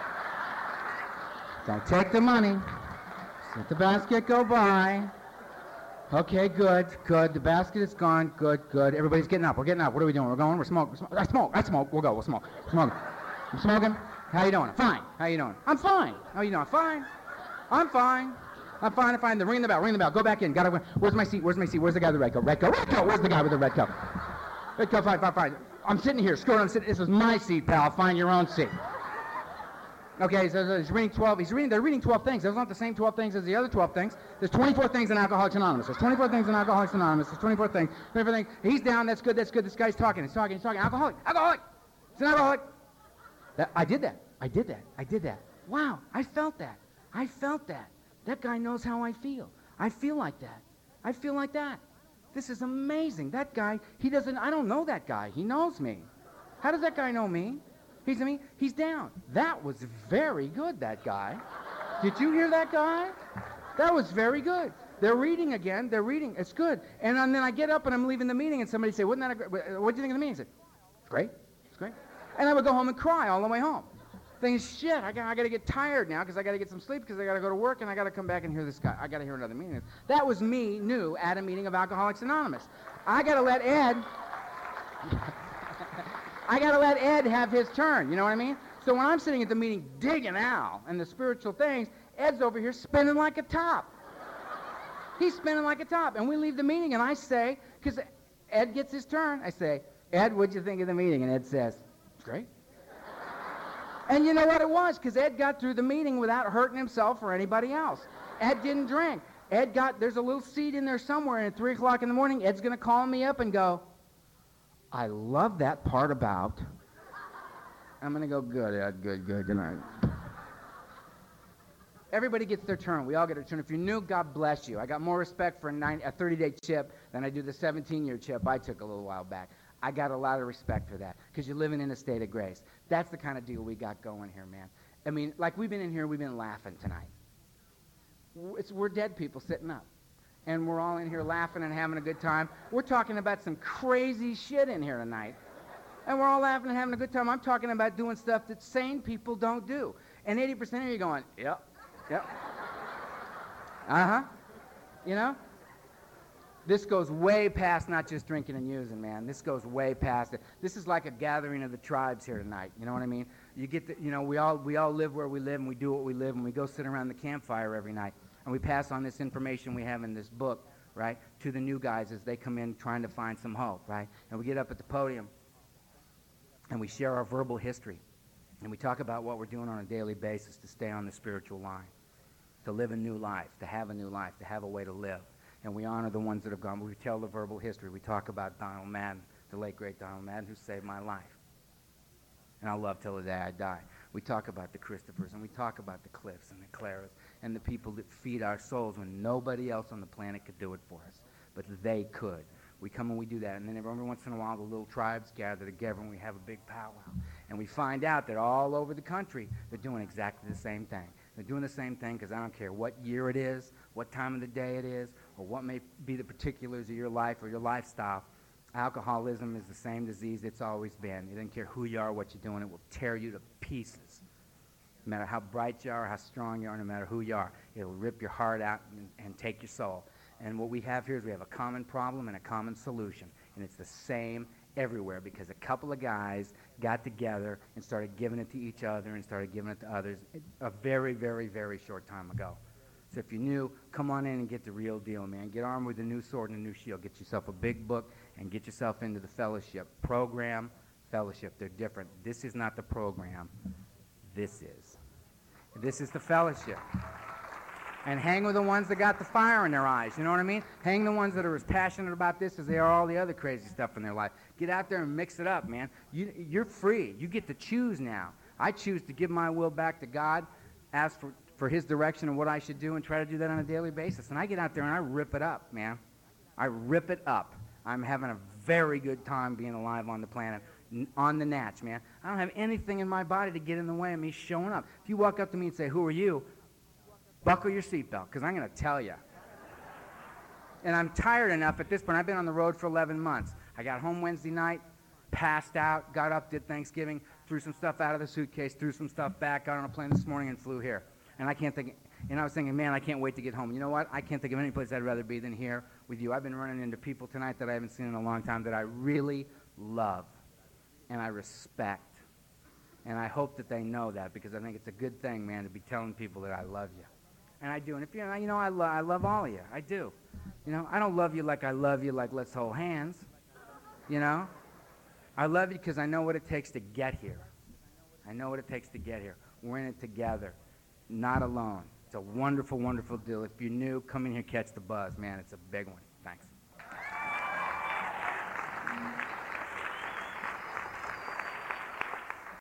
Don't take the money. Let the basket go by. Okay, good, good. The basket is gone, good, good. Everybody's getting up, we're getting up. What are we doing? We're going, we're smoking. We're smoking. I smoke, I smoke, we'll go, we'll smoke. We're smoking. I'm smoking. How you doing? Fine. How you doing? I'm fine. How you doing? Fine. I'm fine. I'm fine. I'm fine. Then ring the bell. Ring the bell. Go back in. Gotta. Where's my seat? Where's my seat? Where's the guy with the red coat? Red coat. Red coat. Where's the guy with the red coat? Red coat. Fine. Fine. Fine. I'm sitting here. Screw it. I'm sitting. This is my seat, pal. Find your own seat. Okay. So he's reading twelve. He's reading. They're reading twelve things. Those aren't the same twelve things as the other twelve things. There's twenty-four things in Alcoholics Anonymous. There's twenty-four things in Alcoholics Anonymous. There's twenty-four things. twenty-four things. He's down. That's good. That's good. This guy's talking. He's talking. He's talking. Alcoholic. Alcoholic. He's an alcoholic. That, I did that. I did that. I did that. Wow, I felt that. I felt that. That guy knows how I feel. I feel like that. I feel like that. This is amazing. That guy, he doesn't, I don't know that guy. He knows me. How does that guy know me? He's me. He's down. That was very good, that guy. Did you hear that guy? That was very good. They're reading again. They're reading. It's good. And, and then I get up and I'm leaving the meeting and somebody say, wasn't that a great, what do you think of the meeting? I said, it's great. It's great. And I would go home and cry all the way home. Thinking, shit, I got, I got to get tired now because I got to get some sleep because I got to go to work and I got to come back and hear this guy. I got to hear another meeting. That was me new at a meeting of Alcoholics Anonymous. I got to let Ed, I got to let Ed have his turn. You know what I mean? So when I'm sitting at the meeting digging Al and the spiritual things, Ed's over here spinning like a top. He's spinning like a top. And we leave the meeting and I say, because Ed gets his turn, I say, Ed, what'd you think of the meeting? And Ed says, it's great. And you know what it was? Because Ed got through the meeting without hurting himself or anybody else. Ed didn't drink. Ed got, there's a little seed in there somewhere, and at three o'clock in the morning, Ed's going to call me up and go, I love that part about. I'm going to go, good, Ed, good, good, good night. Everybody gets their turn. We all get our turn. If you're new, God bless you. I got more respect for a, nine, a thirty-day chip than I do the seventeen-year chip I took a little while back. I got a lot of respect for that because you're living in a state of grace. That's the kind of deal we got going here, man. I mean, like we've been in here, we've been laughing tonight. It's, we're dead people sitting up. And we're all in here laughing and having a good time. We're talking about some crazy shit in here tonight. And we're all laughing and having a good time. I'm talking about doing stuff that sane people don't do. And eighty percent of you are going, yep, yep. Uh-huh. You know? This goes way past not just drinking and using, man. This goes way past it. This is like a gathering of the tribes here tonight. You know what I mean? You get the, you know, we all we all live where we live and we do what we live and we go sit around the campfire every night and we pass on this information we have in this book, right, to the new guys as they come in trying to find some hope, right? And we get up at the podium and we share our verbal history and we talk about what we're doing on a daily basis to stay on the spiritual line, to live a new life, to have a new life, to have a way to live. And we honor the ones that have gone. We tell the verbal history. We talk about Donald Madden, the late, great Donald Madden, who saved my life. And I'll love till the day I die. We talk about the Christophers, and we talk about the Cliffs and the Claras, and the people that feed our souls when nobody else on the planet could do it for us. But they could. We come and we do that. And then every once in a while, the little tribes gather together, and we have a big powwow. And we find out that all over the country, they're doing exactly the same thing. They're doing the same thing because I don't care what year it is, what time of the day it is, or what may be the particulars of your life or your lifestyle. Alcoholism is the same disease it's always been. It doesn't care who you are, what you're doing. It will tear you to pieces. No matter how bright you are, how strong you are, no matter who you are, it'll rip your heart out and, and take your soul. And what we have here is we have a common problem and a common solution. And it's the same everywhere because a couple of guys got together and started giving it to each other and started giving it to others a very, very, very short time ago. So if you're new, come on in and get the real deal, man. Get armed with a new sword and a new shield. Get yourself a big book and get yourself into the fellowship. Program, fellowship, they're different. This is not the program. This is. This is the fellowship. And hang with the ones that got the fire in their eyes, you know what I mean? Hang the ones that are as passionate about this as they are all the other crazy stuff in their life. Get out there and mix it up, man. You, you're free. You get to choose now. I choose to give my will back to God, ask for, for his direction and what I should do, and try to do that on a daily basis. And I get out there and I rip it up, man. I rip it up. I'm having a very good time being alive on the planet, n- on the natch, man. I don't have anything in my body to get in the way of me showing up. If you walk up to me and say, who are you? Buckle your seatbelt, because I'm going to tell you. And I'm tired enough at this point. I've been on the road for eleven months. I got home Wednesday night, passed out, got up, did Thanksgiving, threw some stuff out of the suitcase, threw some stuff back, got on a plane this morning and flew here. And I can't think, and I was thinking, man, I can't wait to get home. You know what? I can't think of any place I'd rather be than here with you. I've been running into people tonight that I haven't seen in a long time that I really love and I respect. And I hope that they know that, because I think it's a good thing, man, to be telling people that I love you. And I do. And if you know, you know I, lo- I love all of you. I do. You know, I don't love you like I love you like let's hold hands. You know? I love you because I know what it takes to get here. I know what it takes to get here. We're in it together, not alone. It's a wonderful, wonderful deal. If you're new, come in here, catch the buzz, man. It's a big one. Thanks.